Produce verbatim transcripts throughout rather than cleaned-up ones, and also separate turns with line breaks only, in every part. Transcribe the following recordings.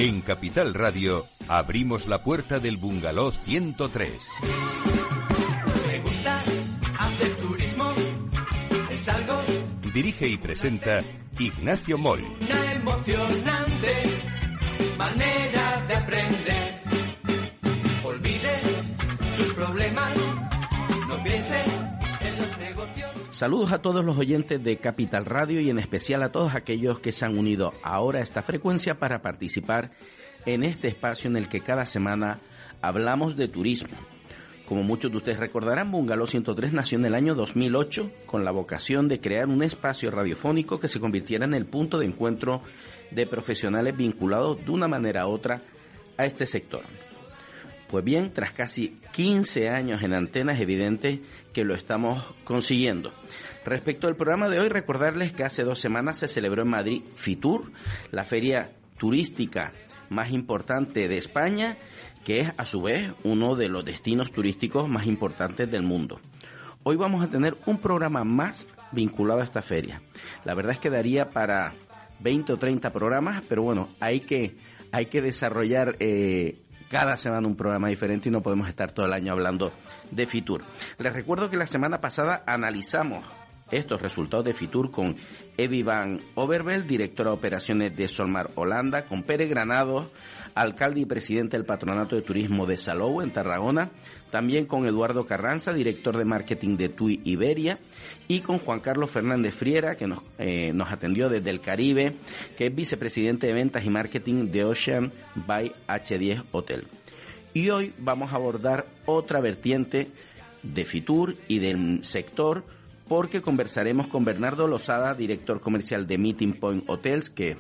En Capital Radio abrimos la puerta del Bungalow ciento tres.
Me gusta hacer turismo, es algo.
Dirige y presenta Ignacio Moll.
Una emocionante manera de aprender. Olvide sus problemas, no piense en los negocios.
Saludos a todos los oyentes de Capital Radio y en especial a todos aquellos que se han unido ahora a esta frecuencia para participar en este espacio en el que cada semana hablamos de turismo. Como muchos de ustedes recordarán, Bungalow ciento tres nació en el año dos mil ocho con la vocación de crear un espacio radiofónico que se convirtiera en el punto de encuentro de profesionales vinculados de una manera u otra a este sector. Pues bien, tras casi quince años en antena es evidente que lo estamos consiguiendo. Respecto al programa de hoy, recordarles que hace dos semanas se celebró en Madrid Fitur, la feria turística más importante de España, que es a su vez uno de los destinos turísticos más importantes del mundo. Hoy vamos a tener un programa más vinculado a esta feria. La verdad es que daría para veinte o treinta programas, pero bueno, hay que, hay que desarrollar eh, cada semana un programa diferente y no podemos estar todo el año hablando de Fitur. Les recuerdo que la semana pasada analizamos estos resultados de Fitur con Evi van Overveld, directora de operaciones de Solmar Holanda, con Pere Granados, alcalde y presidente del Patronato de Turismo de Salou, en Tarragona, también con Eduardo Carranza, director de marketing de TUI Iberia, y con Juan Carlos Fernández Friera, que nos, eh, nos atendió desde el Caribe, que es vicepresidente de ventas y marketing de Ocean by hache diez Hotel. Y hoy vamos a abordar otra vertiente de Fitur y del sector, porque conversaremos con Bernardo Losada, director comercial de Meeting Point Hotels, que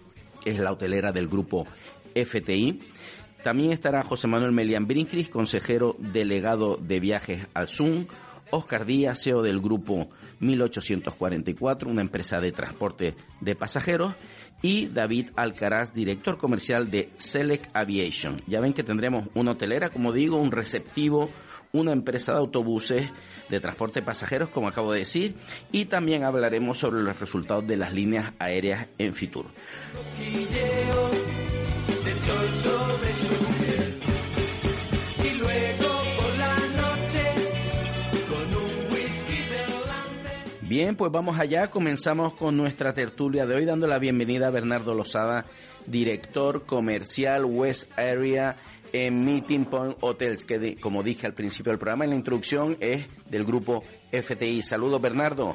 es la hotelera del grupo F T I. También estará José Manuel Melián Brinkris, consejero delegado de viajes al Zoom, Óscar Díaz, C E O del grupo mil ochocientos cuarenta y cuatro, una empresa de transporte de pasajeros, y David Alcaraz, director comercial de Select Aviation. Ya ven que tendremos una hotelera, como digo, un receptivo, una empresa de autobuses de transporte de pasajeros, como acabo de decir, y también hablaremos sobre los resultados de las líneas aéreas en Fitur.
Del sol sobre su piel. Y luego por la noche con un whisky delante.
Bien, pues vamos allá, comenzamos con nuestra tertulia de hoy, dando la bienvenida a Bernardo Losada, director comercial West Area en Meeting Point Hotels, que de, como dije al principio del programa, en la introducción es del grupo F T I. Saludos, Bernardo.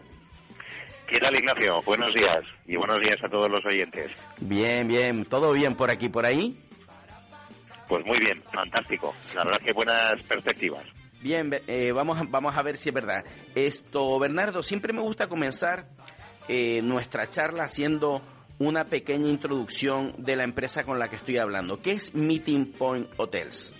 ¿Qué tal, Ignacio? Buenos días y buenos días a todos los oyentes.
Bien, bien, ¿todo bien por aquí, por ahí?
Pues muy bien, fantástico. La verdad que buenas perspectivas.
Bien, eh, vamos, a, vamos a ver si es verdad. Esto, Bernardo, siempre me gusta comenzar eh, nuestra charla haciendo una pequeña introducción de la empresa con la que estoy hablando. ¿Qué es Meeting Point Hotels?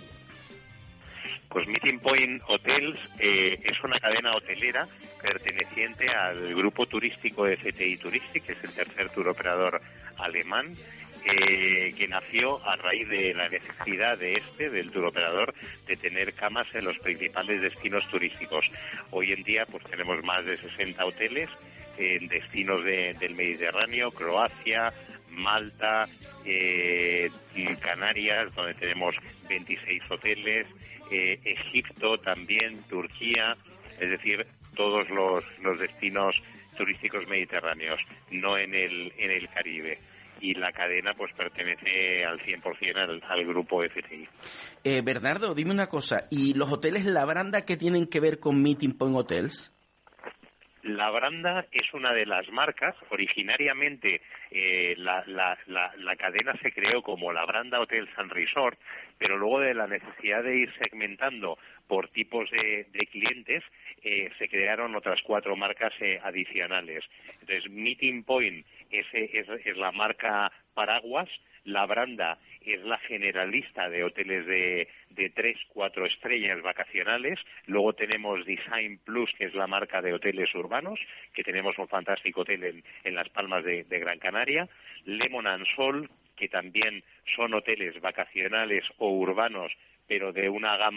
Pues Meeting Point Hotels eh, es una cadena hotelera perteneciente al grupo turístico de F T I Touristic, que es el tercer tour operador alemán, eh, que nació a raíz de la necesidad de este, del tour operador, de tener camas en los principales destinos turísticos. Hoy en día pues tenemos más de sesenta hoteles en destinos de, del Mediterráneo, Croacia, Malta, eh, Canarias, donde tenemos veintiséis hoteles, eh, Egipto también, Turquía, es decir, todos los, los destinos turísticos mediterráneos, no en el en el Caribe. Y la cadena pues pertenece al cien por ciento al, al grupo F T I.
Eh, Bernardo, dime una cosa, ¿y los hoteles La Branda qué tienen que ver con Meeting Point Hotels?
La Branda es una de las marcas. Originariamente eh, la, la, la, la cadena se creó como La Branda Hotels and Resort, pero luego de la necesidad de ir segmentando por tipos de, de clientes, eh, se crearon otras cuatro marcas eh, adicionales. Entonces, Meeting Point es, es, es la marca paraguas, La Branda es la generalista de hoteles de, de tres, cuatro estrellas vacacionales. Luego tenemos Design Plus, que es la marca de hoteles urbanos, que tenemos un fantástico hotel en, en Las Palmas de, de Gran Canaria. Lemon and Sol, que también son hoteles vacacionales o urbanos, pero de una gama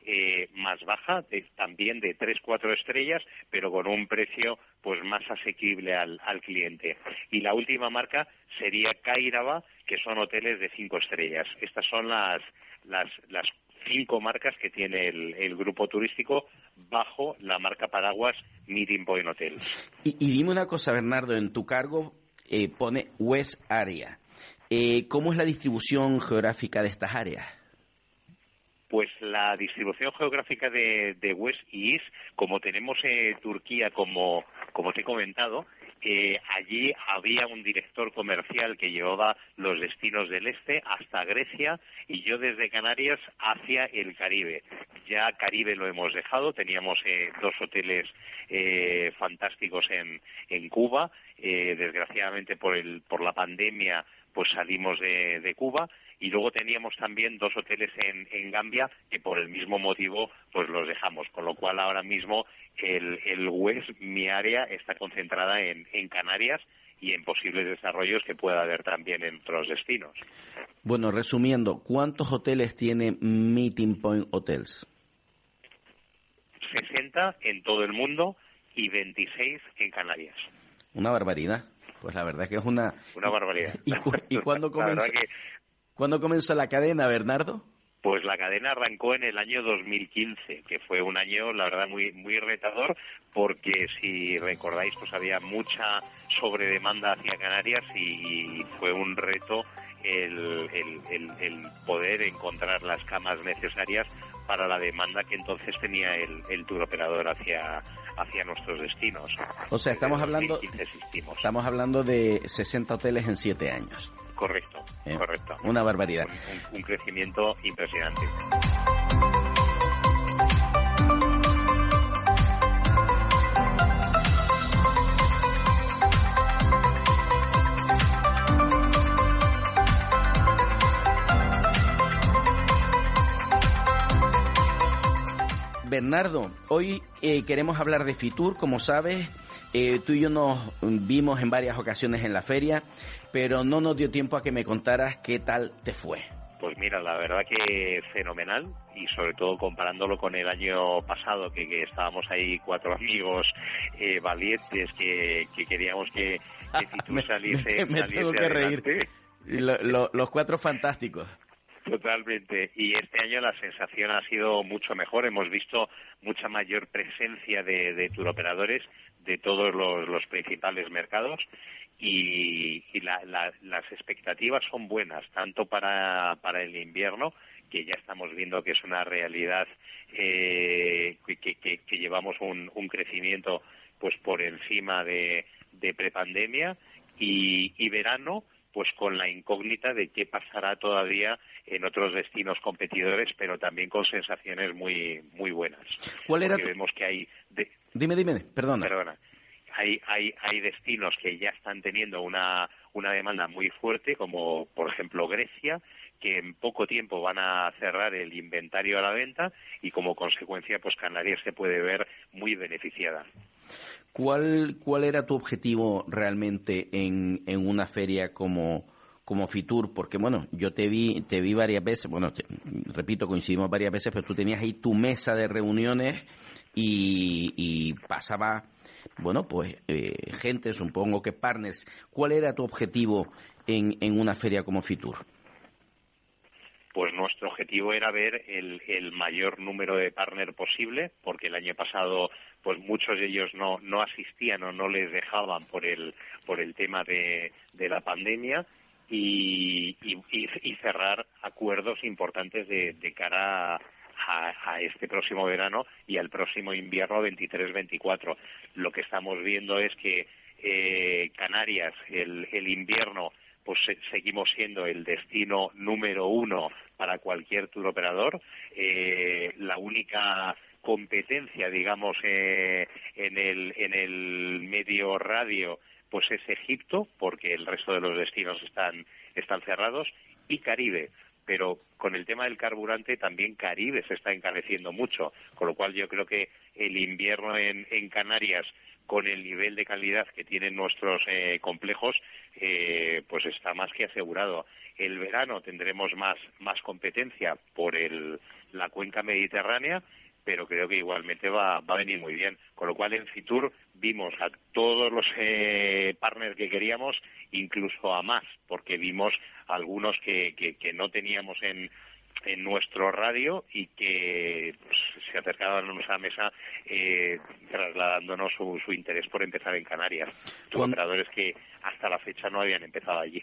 eh, más baja, de, también de tres cuatro estrellas, pero con un precio pues más asequible al, al cliente. Y la última marca sería Kairaba, que son hoteles de cinco estrellas. Estas son las las las cinco marcas que tiene el, el grupo turístico bajo la marca paraguas Meeting Point Hotels.
Y, y dime una cosa, Bernardo, en tu cargo eh, pone West Area. Eh, ¿Cómo es la distribución geográfica de estas áreas?
Pues la distribución geográfica de, de West y East, como tenemos eh, Turquía, como, como te he comentado, eh, allí había un director comercial que llevaba los destinos del este hasta Grecia y yo desde Canarias hacia el Caribe. Ya Caribe lo hemos dejado, teníamos eh, dos hoteles eh, fantásticos en, en Cuba, eh, desgraciadamente por, el, por la pandemia pues salimos de, de Cuba. Y luego teníamos también dos hoteles en, en Gambia que por el mismo motivo pues los dejamos, con lo cual ahora mismo el, el West, mi área, está concentrada en, en Canarias y en posibles desarrollos que pueda haber también en otros destinos.
Bueno, resumiendo, ¿cuántos hoteles tiene Meeting Point Hotels?
sesenta en todo el mundo y veintiséis en Canarias.
Una barbaridad. Pues la verdad es que es una...
Una barbaridad.
¿Y, cu y cuándo comenzó?
La verdad que...
¿Cuándo comenzó la cadena, Bernardo?
Pues la cadena arrancó en el año dos mil quince, que fue un año, la verdad, muy muy retador, porque si recordáis, pues había mucha sobredemanda hacia Canarias y fue un reto el, el, el, el poder encontrar las camas necesarias para la demanda que entonces tenía el, el tour operador hacia hacia nuestros destinos.
O sea, estamos hablando, estamos hablando de sesenta hoteles en siete años.
Correcto, eh, correcto.
Una barbaridad.
Un, un, un crecimiento impresionante.
Bernardo, hoy eh, queremos hablar de Fitur, como sabes. Eh, tú y yo nos vimos en varias ocasiones en la feria, pero no nos dio tiempo a que me contaras qué tal te fue.
Pues mira, la verdad que fenomenal, y sobre todo comparándolo con el año pasado, que, que estábamos ahí cuatro amigos eh, valientes que, que queríamos que, que Fitur saliese,
me, me
saliese
tengo que
adelante.
reír. Lo, lo, los cuatro fantásticos.
Totalmente, y este año la sensación ha sido mucho mejor. Hemos visto mucha mayor presencia de, de turoperadores de todos los, los principales mercados y, y la, la, las expectativas son buenas, tanto para, para el invierno, que ya estamos viendo que es una realidad, eh, que, que, que llevamos un, un crecimiento pues por encima de, de prepandemia, y, y verano, pues con la incógnita de qué pasará todavía en otros destinos competidores, pero también con sensaciones muy muy buenas.
¿Cuál era
Porque
tu...
vemos que hay... De...
Dime, dime, perdona.
Perdona. Hay, hay, hay destinos que ya están teniendo una, una demanda muy fuerte, como por ejemplo Grecia, que en poco tiempo van a cerrar el inventario a la venta y como consecuencia pues Canarias se puede ver muy beneficiada.
¿Cuál, cuál era tu objetivo realmente en, en una feria como, como Fitur? Porque, bueno, yo te vi te vi varias veces, bueno, te, repito, coincidimos varias veces, pero tú tenías ahí tu mesa de reuniones y, y pasaba, bueno, pues eh, gente, supongo que partners. ¿Cuál era tu objetivo en, en una feria como Fitur?
Pues nuestro objetivo era ver el, el mayor número de partners posible, porque el año pasado pues muchos de ellos no, no asistían o no les dejaban por el, por el tema de, de la pandemia, y, y, y cerrar acuerdos importantes de, de cara a, a, a este próximo verano y al próximo invierno veintitrés veinticuatro. Lo que estamos viendo es que eh, Canarias, el, el invierno, pues seguimos siendo el destino número uno para cualquier tour operador. Eh, la única competencia, digamos, eh, en el en el medio radio, pues es Egipto, porque el resto de los destinos están están cerrados, y Caribe. Pero con el tema del carburante también Caribe se está encareciendo mucho, con lo cual yo creo que el invierno en, en Canarias, con el nivel de calidad que tienen nuestros eh, complejos, eh, pues está más que asegurado. El verano tendremos más más competencia por el la cuenca mediterránea, pero creo que igualmente va, va a venir muy bien. Con lo cual en Fitur vimos a todos los eh, partners que queríamos, incluso a más, porque vimos algunos que, que, que no teníamos en, en nuestro radio y que pues, se acercaban a nuestra mesa eh, trasladándonos su, su interés por empezar en Canarias. Tuve operadores que hasta la fecha no habían empezado allí.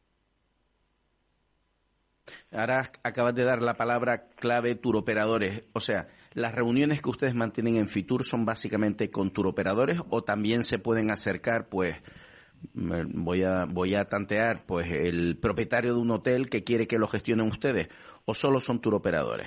Ahora acabas de dar la palabra clave, turoperadores. O sea, ¿las reuniones que ustedes mantienen en Fitur son básicamente con turoperadores o también se pueden acercar, pues, voy a voy a tantear, pues, el propietario de un hotel que quiere que lo gestionen ustedes, o solo son turoperadores?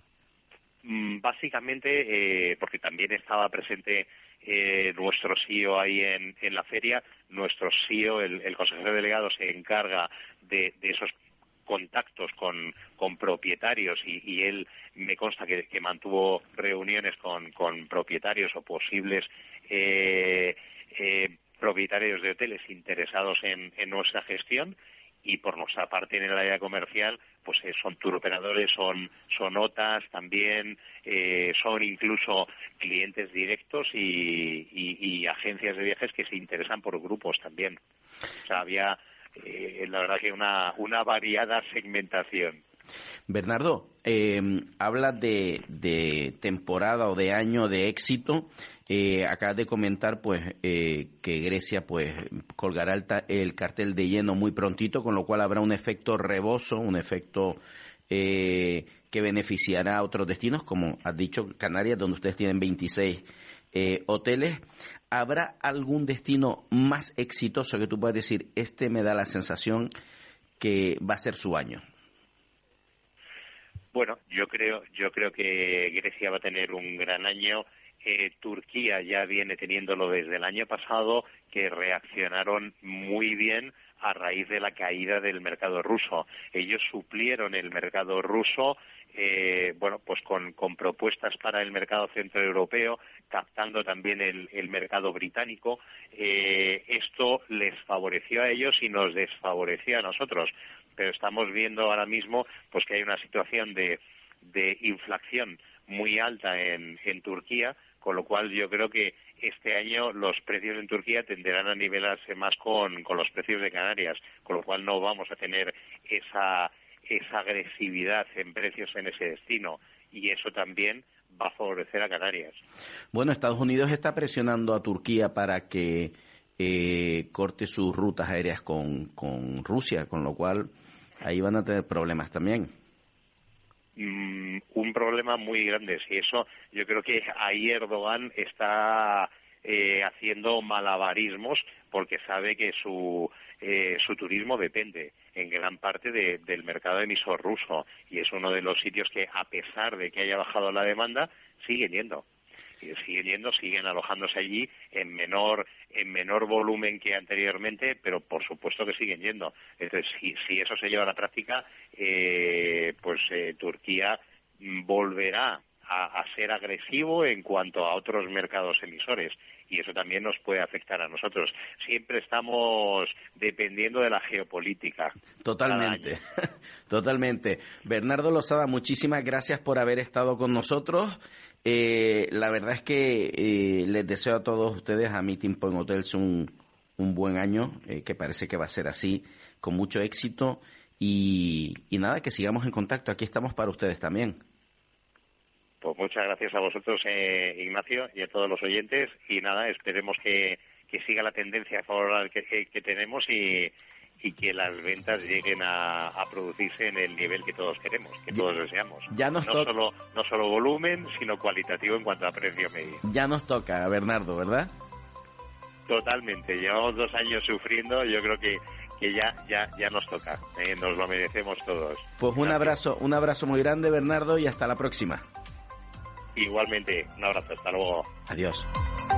Básicamente, eh, porque también estaba presente eh, nuestro C E O ahí en, en la feria, nuestro C E O, el, el consejero delegado, se encarga de, de esos contactos con, con propietarios y, y él me consta que, que mantuvo reuniones con, con propietarios o posibles eh, eh, propietarios de hoteles interesados en, en nuestra gestión, y por nuestra parte en el área comercial pues eh, son turoperadores, son son O T As también, eh, son incluso clientes directos y, y, y agencias de viajes que se interesan por grupos también. O sea, había Eh, la verdad que una, una variada segmentación.
Bernardo, eh, habla de, de temporada o de año de éxito. Eh, acabas de comentar pues eh, que Grecia pues colgará el, ta- el cartel de lleno muy prontito, con lo cual habrá un efecto rebozo, un efecto eh, que beneficiará a otros destinos, como has dicho, Canarias, donde ustedes tienen veintiséis eh, hoteles. ¿Habrá algún destino más exitoso que tú puedas decir, este me da la sensación que va a ser su año?
Bueno, yo creo, yo creo que Grecia va a tener un gran año. Eh, Turquía ya viene teniéndolo desde el año pasado, que reaccionaron muy bien a raíz de la caída del mercado ruso. Ellos suplieron el mercado ruso, eh, bueno, pues con, con propuestas para el mercado centroeuropeo, captando también el, el mercado británico. Eh, esto les favoreció a ellos y nos desfavoreció a nosotros. Pero estamos viendo ahora mismo pues que hay una situación de, de inflación muy alta en, en Turquía, con lo cual yo creo que este año los precios en Turquía tenderán a nivelarse más con, con los precios de Canarias, con lo cual no vamos a tener esa, esa agresividad en precios en ese destino, y eso también va a favorecer a Canarias.
Bueno, Estados Unidos está presionando a Turquía para que eh, corte sus rutas aéreas con, con Rusia, con lo cual ahí van a tener problemas también.
Mm, un problema muy grande. Sí, eso yo creo que ahí Erdogan está eh, haciendo malabarismos, porque sabe que su eh, su turismo depende en gran parte de, del mercado emisor ruso, y es uno de los sitios que, a pesar de que haya bajado la demanda, siguen yendo. siguen yendo, siguen alojándose allí en menor en menor volumen que anteriormente, pero por supuesto que siguen yendo. Entonces, si, si eso se lleva a la práctica, eh, pues eh, Turquía volverá a, a ser agresivo en cuanto a otros mercados emisores, y eso también nos puede afectar a nosotros. Siempre estamos dependiendo de la geopolítica.
Totalmente, totalmente. Bernardo Losada, muchísimas gracias por haber estado con nosotros. Eh, la verdad es que eh, les deseo a todos ustedes, a Meeting Point Hotels, un, un buen año, eh, que parece que va a ser así, con mucho éxito, y, y nada, que sigamos en contacto. Aquí estamos para ustedes también.
Pues muchas gracias a vosotros, eh, Ignacio, y a todos los oyentes, y nada, esperemos que, que siga la tendencia favorable que, que, que tenemos y, y que las ventas lleguen a, a producirse en el nivel que todos queremos, que
ya,
todos deseamos.
Ya nos
no,
toca.
solo, no solo volumen, sino cualitativo en cuanto a precio medio.
Ya nos toca, Bernardo, ¿verdad?
Totalmente, llevamos dos años sufriendo, yo creo que que ya ya ya nos toca, eh, nos lo merecemos todos.
Pues un
Gracias.
abrazo, un abrazo muy grande, Bernardo, y hasta la próxima.
Igualmente, un abrazo, hasta luego.
Adiós.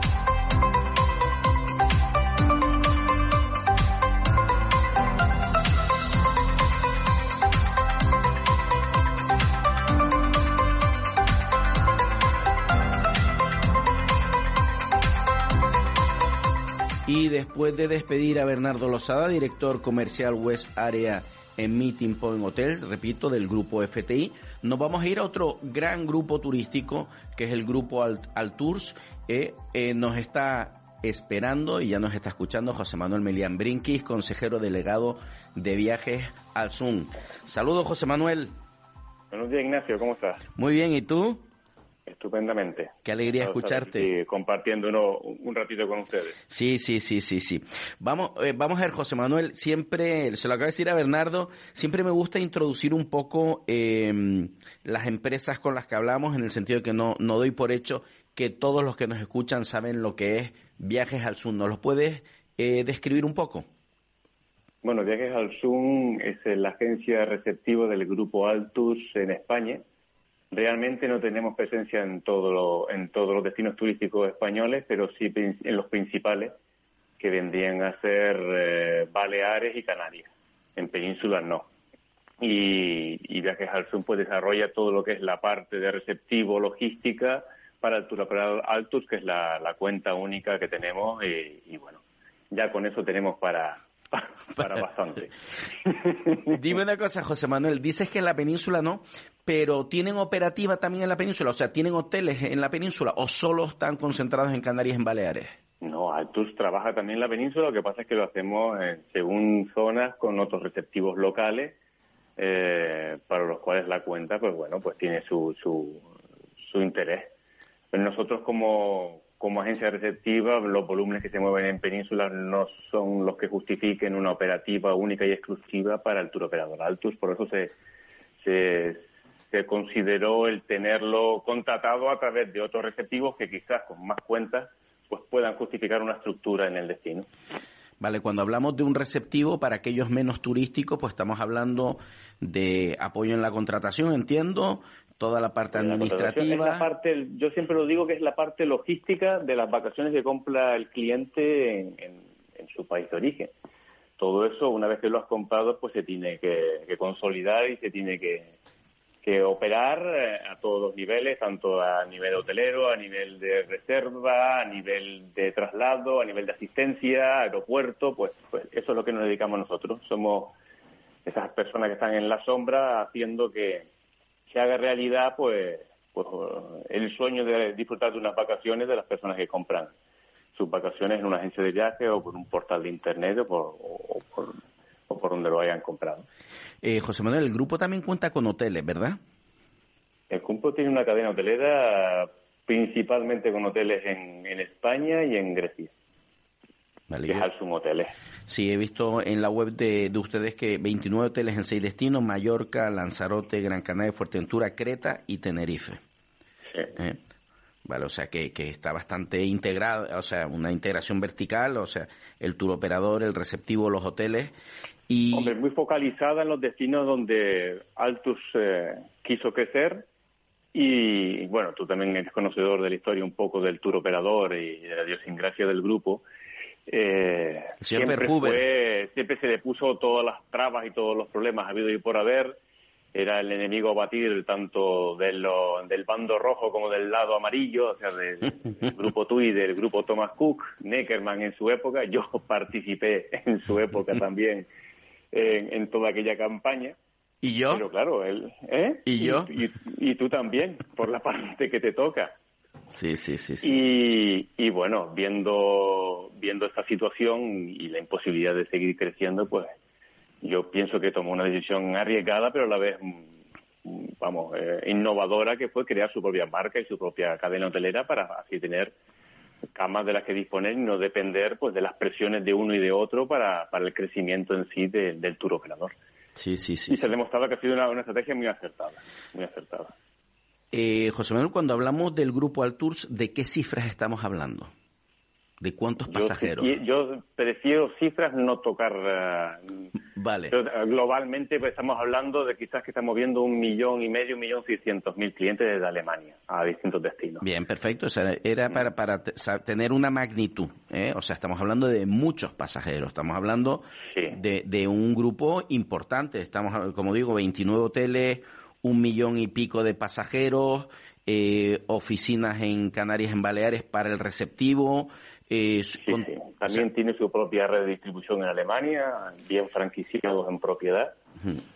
Y después de despedir a Bernardo Losada, director comercial West Area en Meeting Point Hotel, repito, del grupo F T I, nos vamos a ir a otro gran grupo turístico, que es el grupo Altours. Eh, eh, nos está esperando y ya nos está escuchando José Manuel Melián Brinquis, consejero delegado de Viajes Alsun. Saludos, José Manuel.
Buenos días, Ignacio, ¿cómo estás?
Muy bien, ¿y tú?
Estupendamente.
Qué alegría
Vamos
escucharte.
Sí, compartiendo uno, un ratito con ustedes.
Sí, sí, sí, sí, sí. Vamos, eh, vamos a ver, José Manuel, siempre, se lo acabo de decir a Bernardo, siempre me gusta introducir un poco eh, las empresas con las que hablamos, en el sentido de que no, no doy por hecho que todos los que nos escuchan saben lo que es Viajes Alsun. ¿Nos los puedes eh, describir un poco?
Bueno, Viajes Alsun es la agencia receptiva del grupo Altours en España. Realmente no tenemos presencia en, todo lo, en todos los destinos turísticos españoles, pero sí en los principales, que vendrían a ser eh, Baleares y Canarias. En penínsulas no. Y, y Viajes Alsun pues desarrolla todo lo que es la parte de receptivo, logística, para el turoperador Altours, que es la, la cuenta única que tenemos, y, y bueno, ya con eso tenemos para... para bastante.
Dime una cosa, José Manuel, dices que en la península no, pero ¿tienen operativa también en la península? O sea, ¿tienen hoteles en la península o solo están concentrados en Canarias y en Baleares?
No, Altours trabaja también en la península, lo que pasa es que lo hacemos eh, según zonas con otros receptivos locales, eh, para los cuales la cuenta, pues bueno, pues tiene su, su, su interés. Pero nosotros como... Como agencia receptiva, los volúmenes que se mueven en península no son los que justifiquen una operativa única y exclusiva para el turoperador Altours. Por eso se, se, se consideró el tenerlo contratado a través de otros receptivos que quizás con más cuentas pues puedan justificar una estructura en el destino.
Vale, cuando hablamos de un receptivo, para aquellos menos turísticos, pues estamos hablando de apoyo en la contratación, entiendo, toda la parte
la
administrativa.
Es la parte, yo siempre lo digo que es la parte logística de las vacaciones que compra el cliente en, en, en su país de origen. Todo eso, una vez que lo has comprado, pues se tiene que, que consolidar y se tiene que, que operar a todos los niveles, tanto a nivel hotelero, a nivel de reserva, a nivel de traslado, a nivel de asistencia, aeropuerto, pues, pues eso es lo que nos dedicamos nosotros. Somos esas personas que están en la sombra haciendo que se haga realidad pues, pues el sueño de disfrutar de unas vacaciones de las personas que compran sus vacaciones en una agencia de viaje o por un portal de internet o por, o por, o por donde lo hayan comprado.
Eh, José Manuel, el grupo también cuenta con hoteles, ¿verdad?
El grupo tiene una cadena hotelera principalmente con hoteles en, en España y en Grecia.
Vale,
que es
yo...
Alsun Hoteles.
Sí, he visto en la web de, de ustedes que veintinueve hoteles en seis destinos: Mallorca, Lanzarote, Gran Canaria, Fuerteventura, Creta y Tenerife.
Sí.
¿Eh? Vale, o sea que, que está bastante integrada, o sea, una integración vertical, o sea, el tour operador, el receptivo, los hoteles. Y...
Hombre, muy focalizada en los destinos donde Altours eh, quiso crecer. Y bueno, tú también eres conocedor de la historia un poco del tour operador y de la idiosincrasia del grupo. Eh, siempre, fue, siempre se le puso todas las trabas y todos los problemas habido y por haber. Era el enemigo a batir tanto de lo, del bando rojo como del lado amarillo, o sea, del, del grupo T U I, del grupo Thomas Cook, Neckermann en su época. Yo participé en su época también en, en toda aquella campaña.
¿Y yo?
Pero claro, él, ¿eh?
¿Y yo?
Y, y, y tú también, por la parte que te toca.
Sí, sí, sí, sí.
Y, y bueno, viendo viendo esta situación y la imposibilidad de seguir creciendo, pues yo pienso que tomó una decisión arriesgada, pero a la vez, vamos, eh, innovadora, que fue crear su propia marca y su propia cadena hotelera para así tener camas de las que disponer y no depender pues de las presiones de uno y de otro para, para el crecimiento en sí de, del tour operador.
Sí, sí, sí.
Y se ha demostrado que ha sido una, una estrategia muy acertada, muy acertada.
Eh, José Manuel, cuando hablamos del grupo Altours, ¿de qué cifras estamos hablando? ¿De cuántos pasajeros?
Yo, yo prefiero cifras no tocar. Uh,
vale.
Pero, uh, globalmente pues, estamos hablando de quizás que estamos viendo un millón y medio, un millón seiscientos mil clientes desde Alemania a distintos destinos.
Bien, perfecto. O sea, era para, para t- tener una magnitud, ¿eh? O sea, estamos hablando de muchos pasajeros. Estamos hablando
sí.
de, de un grupo importante. Estamos, como digo, veintinueve hoteles, un millón y pico de pasajeros, eh, oficinas en Canarias, en Baleares para el receptivo. Eh,
sí,
con,
sí. También
o sea,
tiene su propia red de distribución en Alemania, bien franquiciados en propiedad.
Uh-huh.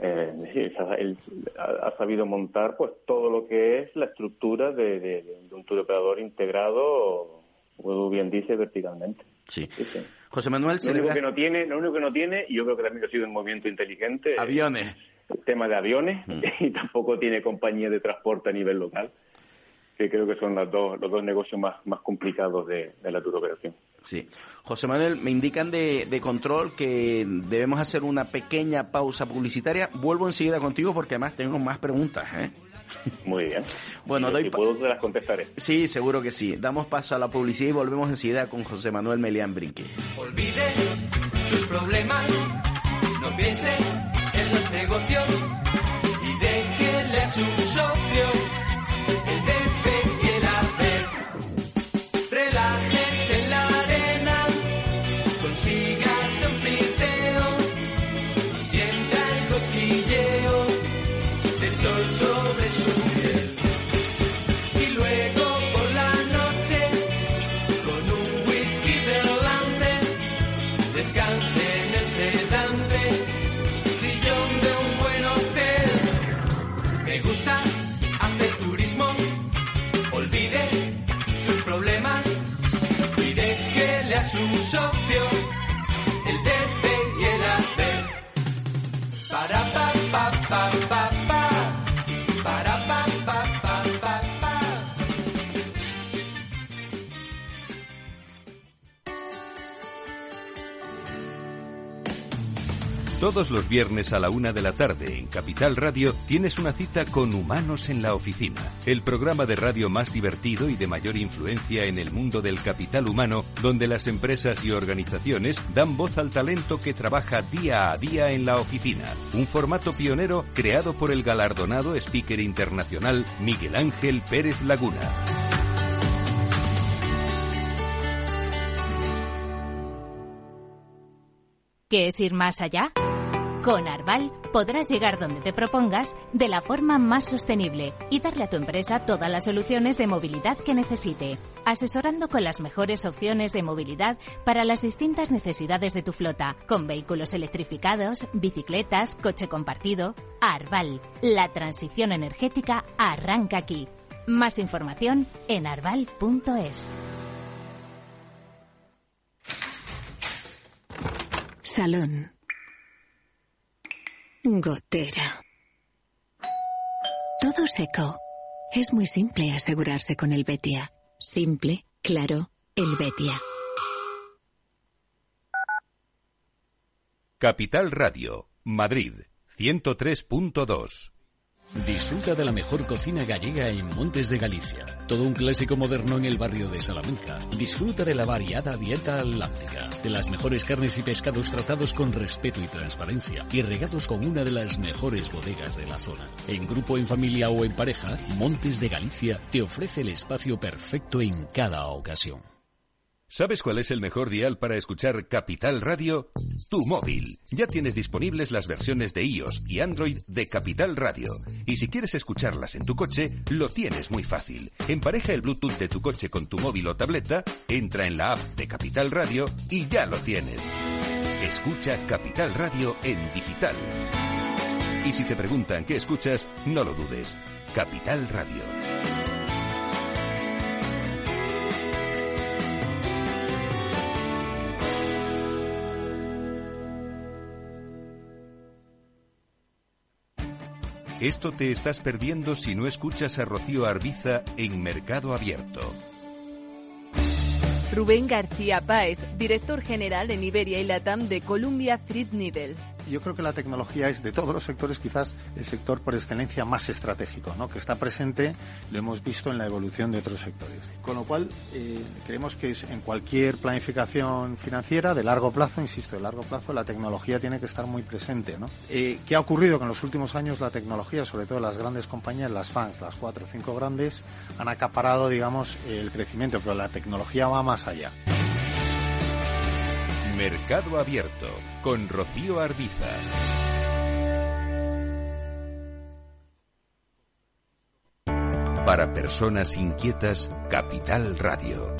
Eh, él ha sabido montar pues todo lo que es la estructura de, de, de un turoperador integrado, como bien dice, verticalmente.
Sí.
Sí, sí.
José Manuel,
lo único que no tiene, lo único que no tiene, y yo creo que también ha sido un movimiento inteligente,
aviones.
El tema de aviones, mm. y tampoco tiene compañía de transporte a nivel local, que creo que son las dos, los dos negocios más, más complicados de, de la turoperación.
Sí. José Manuel, me indican de, de control que debemos hacer una pequeña pausa publicitaria. Vuelvo enseguida contigo porque además tengo más preguntas, ¿eh?
Muy bien.
Bueno,
si
doy
si
pa-
puedo, te las contestaré.
Sí, seguro que sí. Damos paso a la publicidad y volvemos enseguida con José Manuel Melián Brinque.
Olvide sus problemas, no piense en los negocios y déjele a su socio el debe y el hacer. Relájese en la arena, consígase un friteo y sienta el cosquilleo del sol sobre su piel. Y luego por la noche, con un whisky delante, descanse en el sedante, sillón de un buen hotel. Me gusta hacer turismo, olvide sus problemas y déjele a su socio el debe y el hacer. Para pa pa pa pa pa, para pa pa pa pa pa.
Todos los viernes a la una de la tarde en Capital Radio tienes una cita con Humanos en la Oficina, el programa de radio más divertido y de mayor influencia en el mundo del capital humano, donde las empresas y organizaciones dan voz al talento que trabaja día a día en la oficina. Un formato pionero creado por el galardonado speaker internacional Miguel Ángel Pérez Laguna.
¿Qué es ir más allá? Con Arval podrás llegar donde te propongas de la forma más sostenible y darle a tu empresa todas las soluciones de movilidad que necesite, asesorando con las mejores opciones de movilidad para las distintas necesidades de tu flota, con vehículos electrificados, bicicletas, coche compartido. Arval, la transición energética arranca aquí. Más información en arval punto es.
Salón. Gotera. Todo seco. Es muy simple asegurarse con el Betia. Simple, claro, el Betia.
Capital Radio, Madrid, ciento tres punto dos.
Disfruta de la mejor cocina gallega en Montes de Galicia. Todo un clásico moderno en el barrio de Salamanca. Disfruta de la variada dieta atlántica, de las mejores carnes y pescados tratados con respeto y transparencia y regados con una de las mejores bodegas de la zona. En grupo, en familia o en pareja, Montes de Galicia te ofrece el espacio perfecto en cada ocasión.
¿Sabes cuál es el mejor dial para escuchar Capital Radio? Tu móvil. Ya tienes disponibles las versiones de iOS y Android de Capital Radio. Y si quieres escucharlas en tu coche, lo tienes muy fácil. Empareja el Bluetooth de tu coche con tu móvil o tableta, entra en la app de Capital Radio y ya lo tienes. Escucha Capital Radio en digital. Y si te preguntan qué escuchas, no lo dudes. Capital Radio. Esto te estás perdiendo si no escuchas a Rocío Arbiza en Mercado Abierto.
Rubén García Páez, director general en Iberia y Latam de Columbia Threadneedle.
Yo creo que la tecnología es, de todos los sectores, quizás el sector por excelencia más estratégico, ¿no? Que está presente, lo hemos visto en la evolución de otros sectores. Con lo cual, eh, creemos que es en cualquier planificación financiera de largo plazo, insisto, de largo plazo, la tecnología tiene que estar muy presente, ¿no? Eh, ¿Qué ha ocurrido? Que en los últimos años la tecnología, sobre todo las grandes compañías, las FANGs, las cuatro o cinco grandes, han acaparado, digamos, el crecimiento, pero la tecnología va más allá.
Mercado Abierto, con Rocío Arbiza. Para personas inquietas, Capital Radio.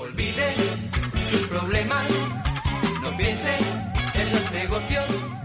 olvide sus problemas, no piense en los negocios.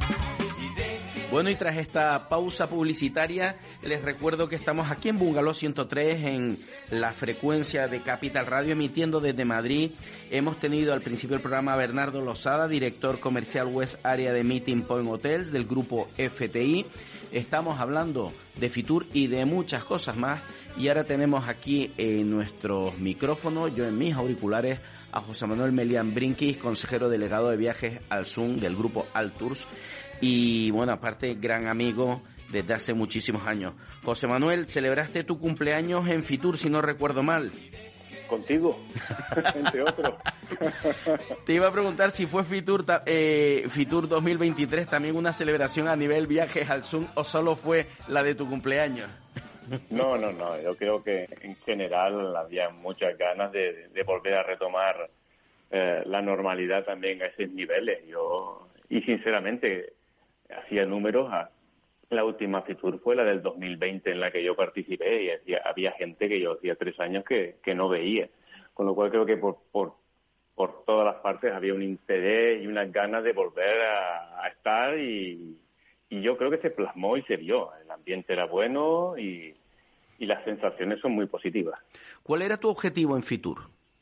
Bueno, y tras esta pausa publicitaria, les recuerdo que estamos aquí en Bungalow ciento tres, en la frecuencia de Capital Radio, emitiendo desde Madrid. Hemos tenido al principio del programa a Bernardo Losada, director comercial West Area de Meeting Point Hotels del grupo F T I. Estamos hablando de Fitur y de muchas cosas más. Y ahora tenemos aquí en nuestros micrófonos, yo en mis auriculares, a José Manuel Melián Brinquis, consejero delegado de viajes al Zoom del grupo Altours. Y bueno, aparte, gran amigo desde hace muchísimos años. José Manuel, celebraste tu cumpleaños en Fitur, si no recuerdo mal.
Contigo, entre otros.
Te iba a preguntar si fue Fitur, eh, Fitur dos mil veintitrés también una celebración a nivel viajes al Zoom, o solo fue la de tu cumpleaños.
No, no, no. Yo creo que en general había muchas ganas de, de volver a retomar eh, la normalidad también a esos niveles. Yo, y sinceramente, hacía números. A, la última Fitur fue la del dos mil veinte en la que yo participé y hacía, había gente que yo hacía tres años que, que no veía. Con lo cual creo que por, por, por todas las partes había un interés y unas ganas de volver a, a estar y, y yo creo que se plasmó y se vio. El ambiente era bueno y, y las sensaciones son muy positivas.
¿Cuál era tu objetivo en Fitur?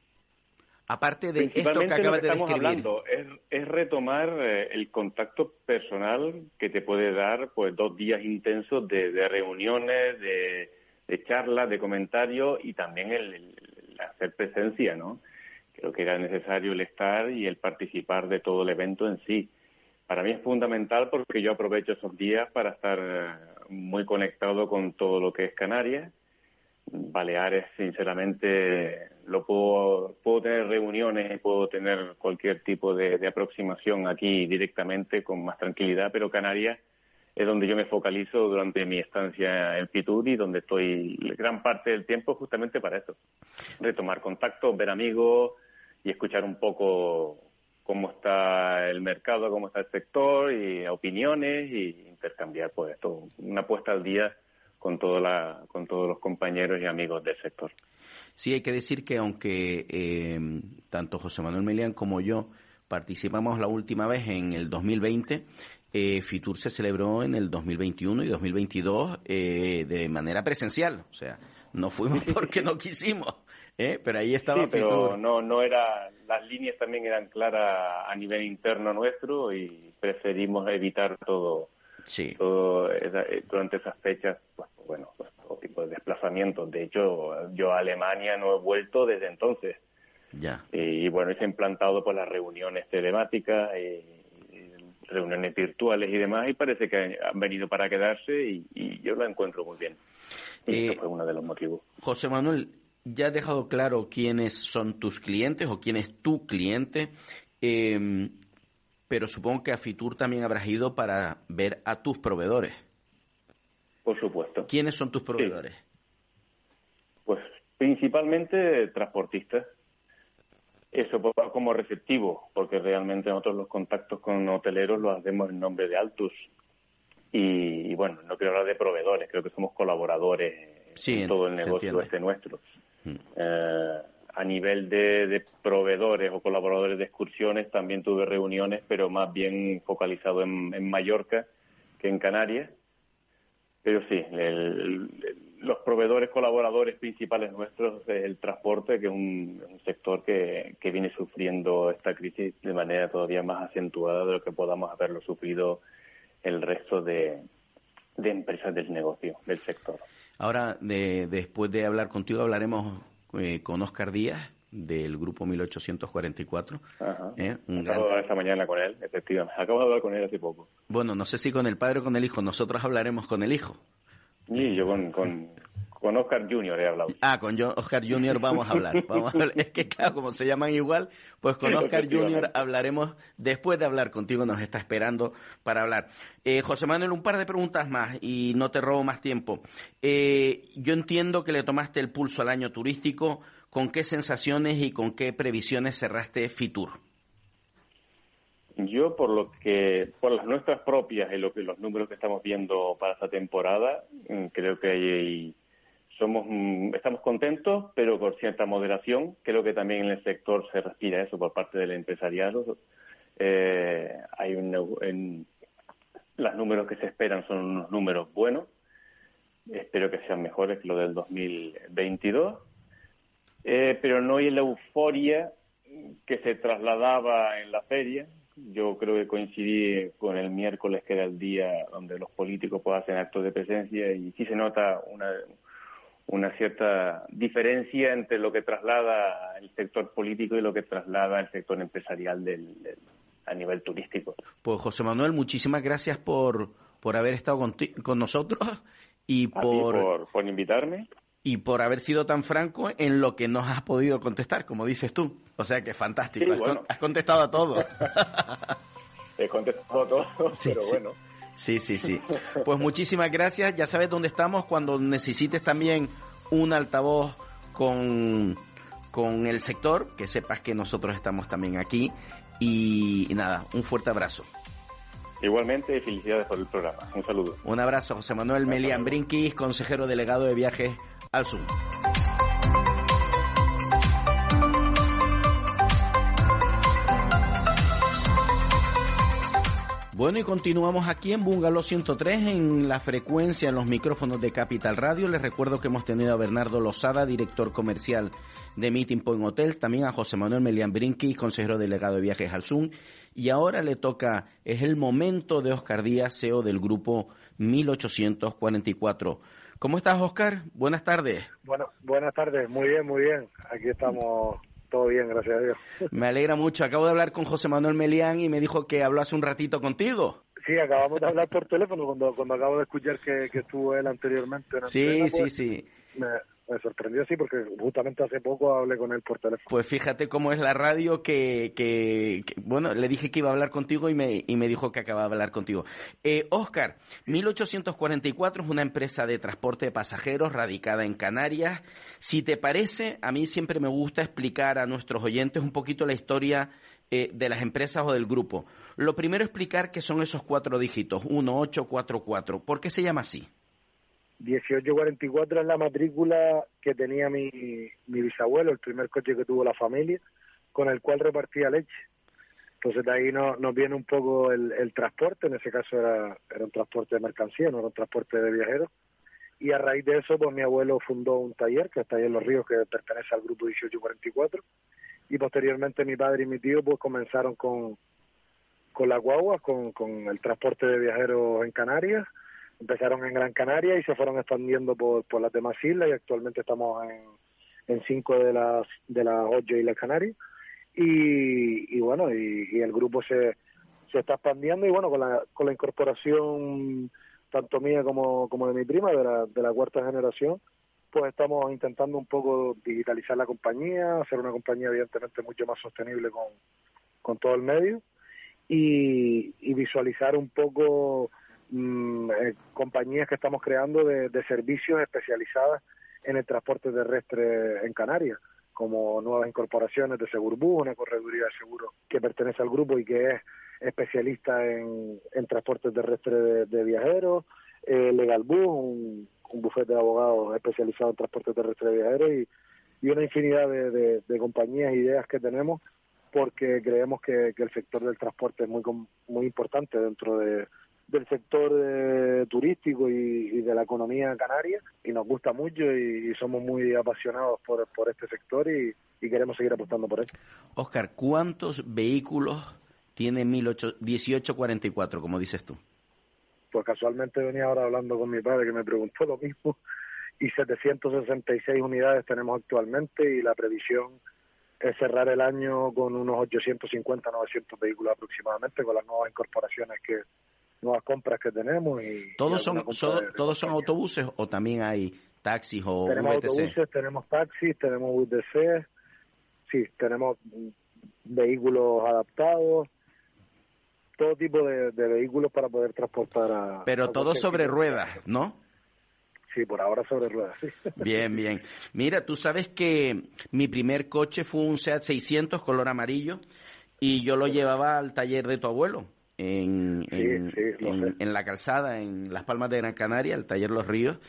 Aparte de esto que acabas de describir.
Hablando es, es retomar eh, el contacto personal que te puede dar pues dos días intensos de, de reuniones, de, de charlas, de comentarios y también el, el, el hacer presencia, ¿no? Creo que era necesario el estar y el participar de todo el evento en sí. Para mí es fundamental porque yo aprovecho esos días para estar eh, muy conectado con todo lo que es Canarias. Baleares, sinceramente, lo puedo, puedo tener reuniones, puedo tener cualquier tipo de, de aproximación aquí directamente con más tranquilidad, pero Canarias es donde yo me focalizo durante mi estancia en Fitur y donde estoy gran parte del tiempo justamente para eso. Retomar contactos, ver amigos y escuchar un poco cómo está el mercado, cómo está el sector y opiniones y intercambiar pues esto, una puesta al día con toda la, con todos los compañeros y amigos del sector.
Sí, hay que decir que aunque eh, tanto José Manuel Melián como yo participamos la última vez en el dos mil veinte, eh, Fitur se celebró en el dos mil veintiuno y dos mil veintidós eh, de manera presencial, o sea, no fuimos porque no quisimos, ¿eh? Pero ahí estaba
sí, pero
Fitur.
no, no era, las líneas también eran claras a nivel interno nuestro y preferimos evitar todo.
Sí.
Todo esa, durante esas fechas, pues bueno, pues todo tipo de desplazamientos. De hecho, yo a Alemania no he vuelto desde entonces.
Ya.
Y bueno, se han implantado por las reuniones telemáticas, y, y reuniones virtuales y demás, y parece que han venido para quedarse y, y yo lo encuentro muy bien. Y eh, eso fue uno de los motivos.
José Manuel, ya has dejado claro quiénes son tus clientes o quién es tu cliente. Eh, pero supongo que a Fitur también habrás ido para ver a tus proveedores.
Por supuesto.
¿Quiénes son tus proveedores? Sí.
Pues principalmente transportistas. Eso como receptivo, porque realmente nosotros los contactos con hoteleros los hacemos en nombre de Altus. Y, y bueno, no quiero hablar de proveedores, creo que somos colaboradores
sí,
en todo el negocio este nuestro. Mm. Eh, A nivel de, de proveedores o colaboradores de excursiones también tuve reuniones, pero más bien focalizado en, en Mallorca que en Canarias. Pero sí, el, el, los proveedores colaboradores principales nuestros es el transporte, que es un, un sector que, que viene sufriendo esta crisis de manera todavía más acentuada de lo que podamos haberlo sufrido el resto de, de empresas del negocio, del sector.
Ahora, de, después de hablar contigo, hablaremos Eh, con Óscar Díaz, del grupo mil ochocientos cuarenta y cuatro.
Ajá.
¿eh? Un
Acabo
gran...
de hablar esta mañana con él, efectivamente. Acabo de hablar con él hace poco.
Bueno, no sé si con el padre o con el hijo. Nosotros hablaremos con el hijo.
Sí, yo con, con, con Óscar junior he hablado.
Ah, con yo, Óscar junior vamos a hablar. Vamos a hablar. Es que claro, como se llaman igual, pues con Óscar junior hablaremos después de hablar contigo. Nos está esperando para hablar. Eh, José Manuel, un par de preguntas más y no te robo más tiempo. Eh, yo entiendo que le tomaste el pulso al año turístico. ¿Con qué sensaciones y con qué previsiones cerraste Fitur?
Yo, por lo que, por las nuestras propias y lo que los números que estamos viendo para esta temporada, creo que hay somos estamos contentos, pero con cierta moderación. Creo que también en el sector se respira eso por parte del empresariado. Eh, hay un, en, los números que se esperan son unos números buenos. Espero que sean mejores que los del dos mil veintidós. Eh, pero no hay la euforia que se trasladaba en la feria. Yo creo que coincidí con el miércoles, que era el día donde los políticos pues, hacen actos de presencia, y sí se nota una, una cierta diferencia entre lo que traslada el sector político y lo que traslada el sector empresarial del, del, a nivel turístico.
Pues José Manuel, muchísimas gracias por, por haber estado con, con nosotros y por,
por, por invitarme.
Y por haber sido tan franco en lo que nos has podido contestar, como dices tú. O sea que fantástico, sí, has, bueno. con, has contestado a todo.
He contestado a todo, sí, pero
sí.
bueno.
Sí, sí, sí. Pues muchísimas gracias, ya sabes dónde estamos cuando necesites también un altavoz con, con el sector, que sepas que nosotros estamos también aquí. Y, y nada, un fuerte abrazo.
Igualmente, felicidades por el programa. Un saludo.
Un abrazo, José Manuel Melián Brinquis, consejero delegado de viajes al sur. Bueno, y continuamos aquí en Bungalow ciento tres, en la frecuencia, en los micrófonos de Capital Radio. Les recuerdo que hemos tenido a Bernardo Losada, director comercial de Meeting Point Hotels, también a José Manuel Melián Brinquis, consejero delegado de viajes al Zoom. Y ahora le toca, es el momento de Óscar Díaz, C E O del grupo mil ochocientos cuarenta y cuatro. ¿Cómo estás, Óscar? Buenas tardes.
Bueno, buenas tardes, muy bien, muy bien. Aquí estamos, todo bien, gracias a Dios.
Me alegra mucho. Acabo de hablar con José Manuel Melián y me dijo que habló hace un ratito contigo.
Sí, acabamos de hablar por teléfono cuando cuando acabo de escuchar que, que estuvo él anteriormente. En
sí,
antena,
sí,
pues,
sí.
Me, me sorprendió, sí, porque justamente hace poco hablé con él por teléfono.
Pues fíjate cómo es la radio que, que, que bueno, le dije que iba a hablar contigo y me, y me dijo que acababa de hablar contigo. Eh, Óscar, mil ochocientos cuarenta y cuatro es una empresa de transporte de pasajeros radicada en Canarias. Si te parece, a mí siempre me gusta explicar a nuestros oyentes un poquito la historia eh, de las empresas o del grupo. Lo primero, explicar qué son esos cuatro dígitos, uno ocho cuatro cuatro. ¿Por qué se llama así?
dieciocho cuarenta y cuatro es la matrícula que tenía mi, mi bisabuelo, el primer coche que tuvo la familia, con el cual repartía leche. Entonces de ahí no, nos viene un poco el, el transporte, en ese caso era, era un transporte de mercancía, no era un transporte de viajeros. Y a raíz de eso, pues mi abuelo fundó un taller, que está ahí en Los Ríos, que pertenece al grupo dieciocho cuarenta y cuatro. Y posteriormente mi padre y mi tío pues comenzaron con, con las guaguas, con, con el transporte de viajeros en Canarias. Empezaron en Gran Canaria y se fueron expandiendo por, por las demás islas, y actualmente estamos en, en cinco de las de las ocho islas Canarias. Y, y bueno, y, y el grupo se, se está expandiendo, y bueno, con la, con la incorporación tanto mía como, como de mi prima, de la, de la cuarta generación, pues estamos intentando un poco digitalizar la compañía, hacer una compañía evidentemente mucho más sostenible con, con todo el medio, y, y visualizar un poco Eh, compañías que estamos creando de, de servicios especializadas en el transporte terrestre en Canarias, como nuevas incorporaciones de Segurbus, una correduría de seguro que pertenece al grupo y que es especialista en, en transporte terrestre de, de viajeros, eh, Legalbus, un, un bufete de abogados especializado en transporte terrestre de viajeros, y, y una infinidad de, de, de compañías e ideas que tenemos, porque creemos que, que el sector del transporte es muy, muy importante dentro de del sector eh, turístico y, y de la economía canaria, y nos gusta mucho y, y somos muy apasionados por, por este sector, y, y queremos seguir apostando por él.
Óscar, ¿cuántos vehículos tiene dieciocho cuarenta y cuatro, como dices tú?
Pues casualmente venía ahora hablando con mi padre, que me preguntó lo mismo, y setecientas sesenta y seis unidades tenemos actualmente, y la previsión es cerrar el año con unos ochocientos cincuenta, novecientos vehículos aproximadamente, con las nuevas incorporaciones que nuevas compras que tenemos. Y
¿Todos
y
son so, de, de todos son autobuses o también hay taxis o
tenemos
V T C?
Autobuses, tenemos taxis, tenemos V T C, sí, tenemos vehículos adaptados, todo tipo de, de vehículos para poder transportar a...
Pero
a
todo sobre ruedas, ¿no?
Sí, por ahora sobre ruedas, sí.
Bien, bien. Mira, tú sabes que mi primer coche fue un SEAT seiscientos color amarillo, y yo lo llevaba al taller de tu abuelo. En,
sí,
en,
sí,
en, en la calzada, en Las Palmas de Gran Canaria, el taller Los Ríos,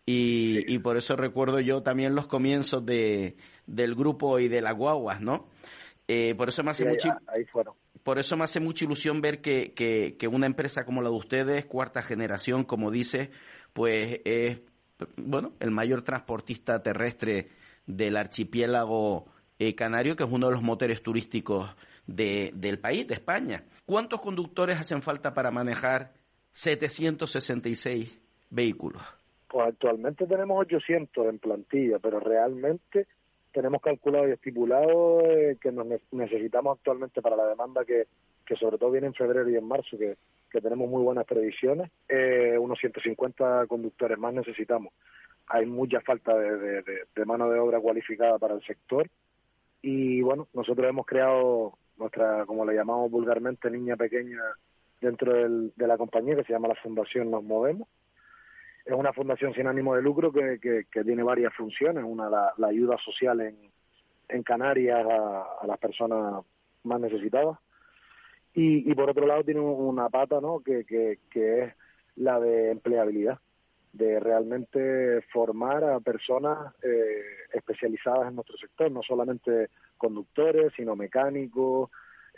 y, sí. y por eso recuerdo yo también los comienzos de del grupo y de las guaguas, ¿no? Eh, por eso me hace
sí,
mucho
ahí, ahí fueron.
Por eso me hace mucha ilusión ver que, que, que una empresa como la de ustedes, cuarta generación, como dice, pues es, bueno, el mayor transportista terrestre del archipiélago eh, canario, que es uno de los motores turísticos de, del país, de España. ¿Cuántos conductores hacen falta para manejar setecientos sesenta y seis vehículos?
Pues actualmente tenemos ochocientos en plantilla, pero realmente tenemos calculado y estipulado eh, que nos ne- necesitamos actualmente para la demanda que, que sobre todo viene en febrero y en marzo, que, que tenemos muy buenas previsiones, eh, unos ciento cincuenta conductores más necesitamos. Hay mucha falta de, de, de, de mano de obra cualificada para el sector y bueno, nosotros hemos creado nuestra, como le llamamos vulgarmente, niña pequeña dentro del, de la compañía, que se llama la Fundación Nos Movemos. Es una fundación sin ánimo de lucro que, que, que tiene varias funciones. Una, la, la ayuda social en, en Canarias a, a las personas más necesitadas. Y, y por otro lado tiene una pata, ¿no?, que, que, que es la de empleabilidad, de realmente formar a personas eh, especializadas en nuestro sector, no solamente conductores, sino mecánicos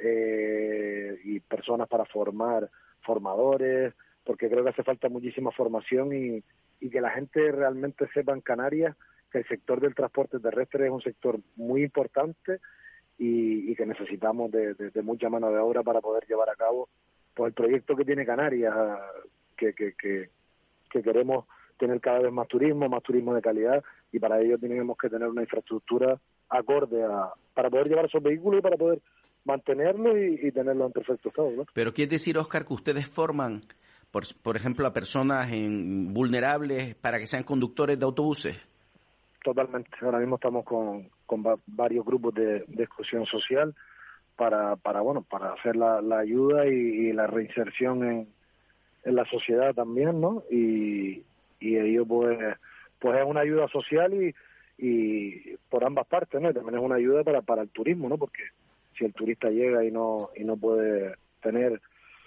eh, y personas para formar formadores, porque creo que hace falta muchísima formación y, y que la gente realmente sepa en Canarias que el sector del transporte terrestre es un sector muy importante y, y que necesitamos de, de, de mucha mano de obra para poder llevar a cabo pues el proyecto que tiene Canarias, que, que, que, que queremos tener cada vez más turismo, más turismo de calidad, y para ello tenemos que tener una infraestructura acorde a para poder llevar esos vehículos y para poder mantenerlos y, y tenerlos en perfecto estado, ¿no?
Pero quiere decir, Óscar, que ustedes forman Por, por ejemplo, a personas en, vulnerables para que sean conductores de autobuses.
Totalmente. Ahora mismo estamos con, con va, varios grupos de, de exclusión social para, para bueno, para hacer la, la ayuda y, y la reinserción en, en la sociedad también, ¿no? Y, y ello pues, pues es una ayuda social y, y por ambas partes, ¿no? Y también es una ayuda para, para el turismo, ¿no? Porque si el turista llega y no y no puede tener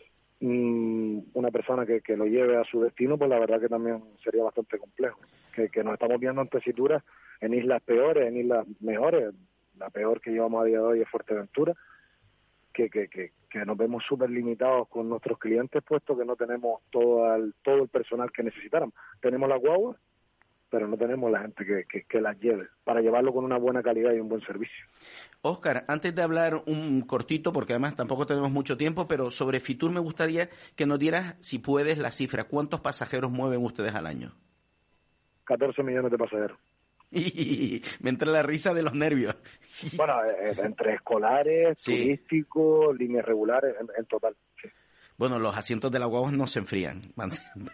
una persona que, que lo lleve a su destino, pues la verdad que también sería bastante complejo. Que, que nos estamos viendo en tesituras en islas peores, en islas mejores. La peor que llevamos a día de hoy es Fuerteventura, que, que, que, que nos vemos súper limitados con nuestros clientes, puesto que no tenemos todo el, todo el personal que necesitáramos. Tenemos la guagua, pero no tenemos la gente que, que, que las lleve, para llevarlo con una buena calidad y un buen servicio.
Óscar, antes de hablar un cortito, porque además tampoco tenemos mucho tiempo, pero sobre Fitur me gustaría que nos dieras, si puedes, la cifra. ¿Cuántos pasajeros mueven ustedes al año?
catorce millones de pasajeros.
Y me entra la risa de los nervios.
Bueno, eh, entre escolares, sí, turísticos, líneas regulares, en, en total, sí.
Bueno, los asientos de la guagua no se enfrían.
no,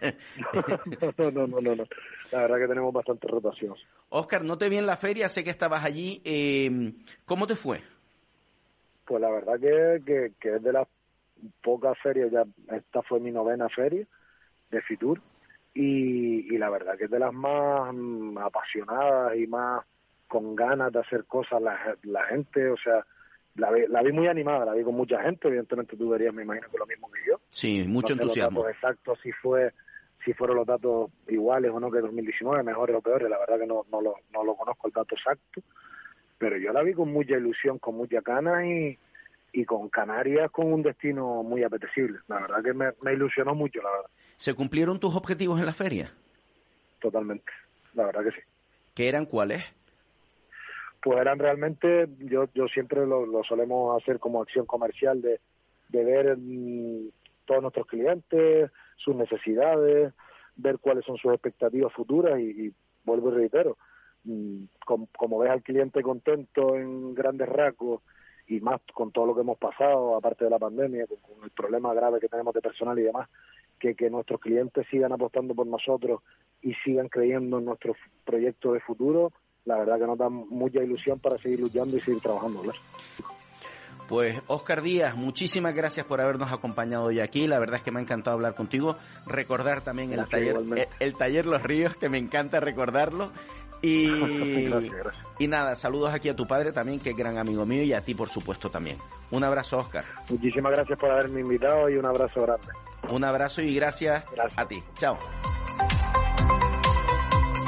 no, no, no, no. La verdad que tenemos bastante rotación.
Óscar, no te vi en la feria, sé que estabas allí. Eh, ¿Cómo te fue?
Pues la verdad que, que, que es de las pocas ferias, ya esta fue mi novena feria de Fitur, y, y la verdad que es de las más mm, apasionadas y más con ganas de hacer cosas la, la gente, o sea, La vi, la vi muy animada, la vi con mucha gente, evidentemente tú verías, me imagino que lo mismo que yo.
Sí, mucho
no sé
entusiasmo.
Los datos exactos, si fue, si fueron los datos iguales o no que dos mil diecinueve, mejores o peores, la verdad que no, no, lo, no lo conozco el dato exacto, pero yo la vi con mucha ilusión, con mucha ganas y, y con Canarias con un destino muy apetecible. La verdad que me, me ilusionó mucho, la verdad.
¿Se cumplieron tus objetivos en la feria?
Totalmente, la verdad que sí.
¿Qué eran cuáles?
Pues eran realmente, yo yo siempre lo, lo solemos hacer como acción comercial de, de ver mmm, todos nuestros clientes, sus necesidades, ver cuáles son sus expectativas futuras y, y vuelvo y reitero, mmm, com, como ves al cliente contento en grandes rasgos y más con todo lo que hemos pasado, aparte de la pandemia, con, con el problema grave que tenemos de personal y demás, que, que nuestros clientes sigan apostando por nosotros y sigan creyendo en nuestro proyecto de futuro, la verdad que nos da mucha ilusión para seguir luchando y seguir trabajando, ¿verdad?
Pues Óscar Díaz, muchísimas gracias por habernos acompañado hoy aquí, la verdad es que me ha encantado hablar contigo, recordar también el taller, el, el taller Los Ríos, que me encanta recordarlo, y,
gracias, gracias.
y nada, saludos aquí a tu padre también, que es gran amigo mío, y a ti por supuesto también. Un abrazo, Óscar.
Muchísimas gracias por haberme invitado y un abrazo grande.
Un abrazo y gracias,
gracias.
a ti. Chao.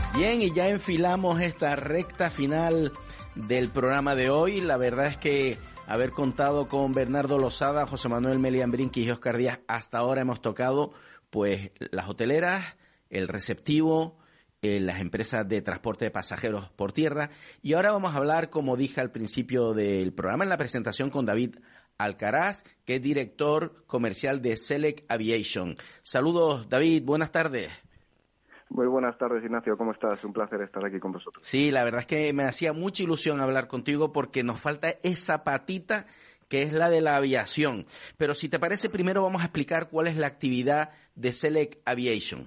Bien, y ya enfilamos esta recta final del programa de hoy. La verdad es que haber contado con Bernardo Losada, José Manuel Melián Brinqui y Óscar Díaz, hasta ahora hemos tocado pues las hoteleras, el receptivo, eh, las empresas de transporte de pasajeros por tierra. Y ahora vamos a hablar, como dije al principio del programa, en la presentación con David Alcaraz, que es director comercial de Select Aviation. Saludos, David, buenas tardes.
Muy buenas tardes, Ignacio, ¿cómo estás? Un placer estar aquí con vosotros.
Sí, la verdad es que me hacía mucha ilusión hablar contigo porque nos falta esa patita que es la de la aviación. Pero si te parece, primero vamos a explicar cuál es la actividad de Select Aviation.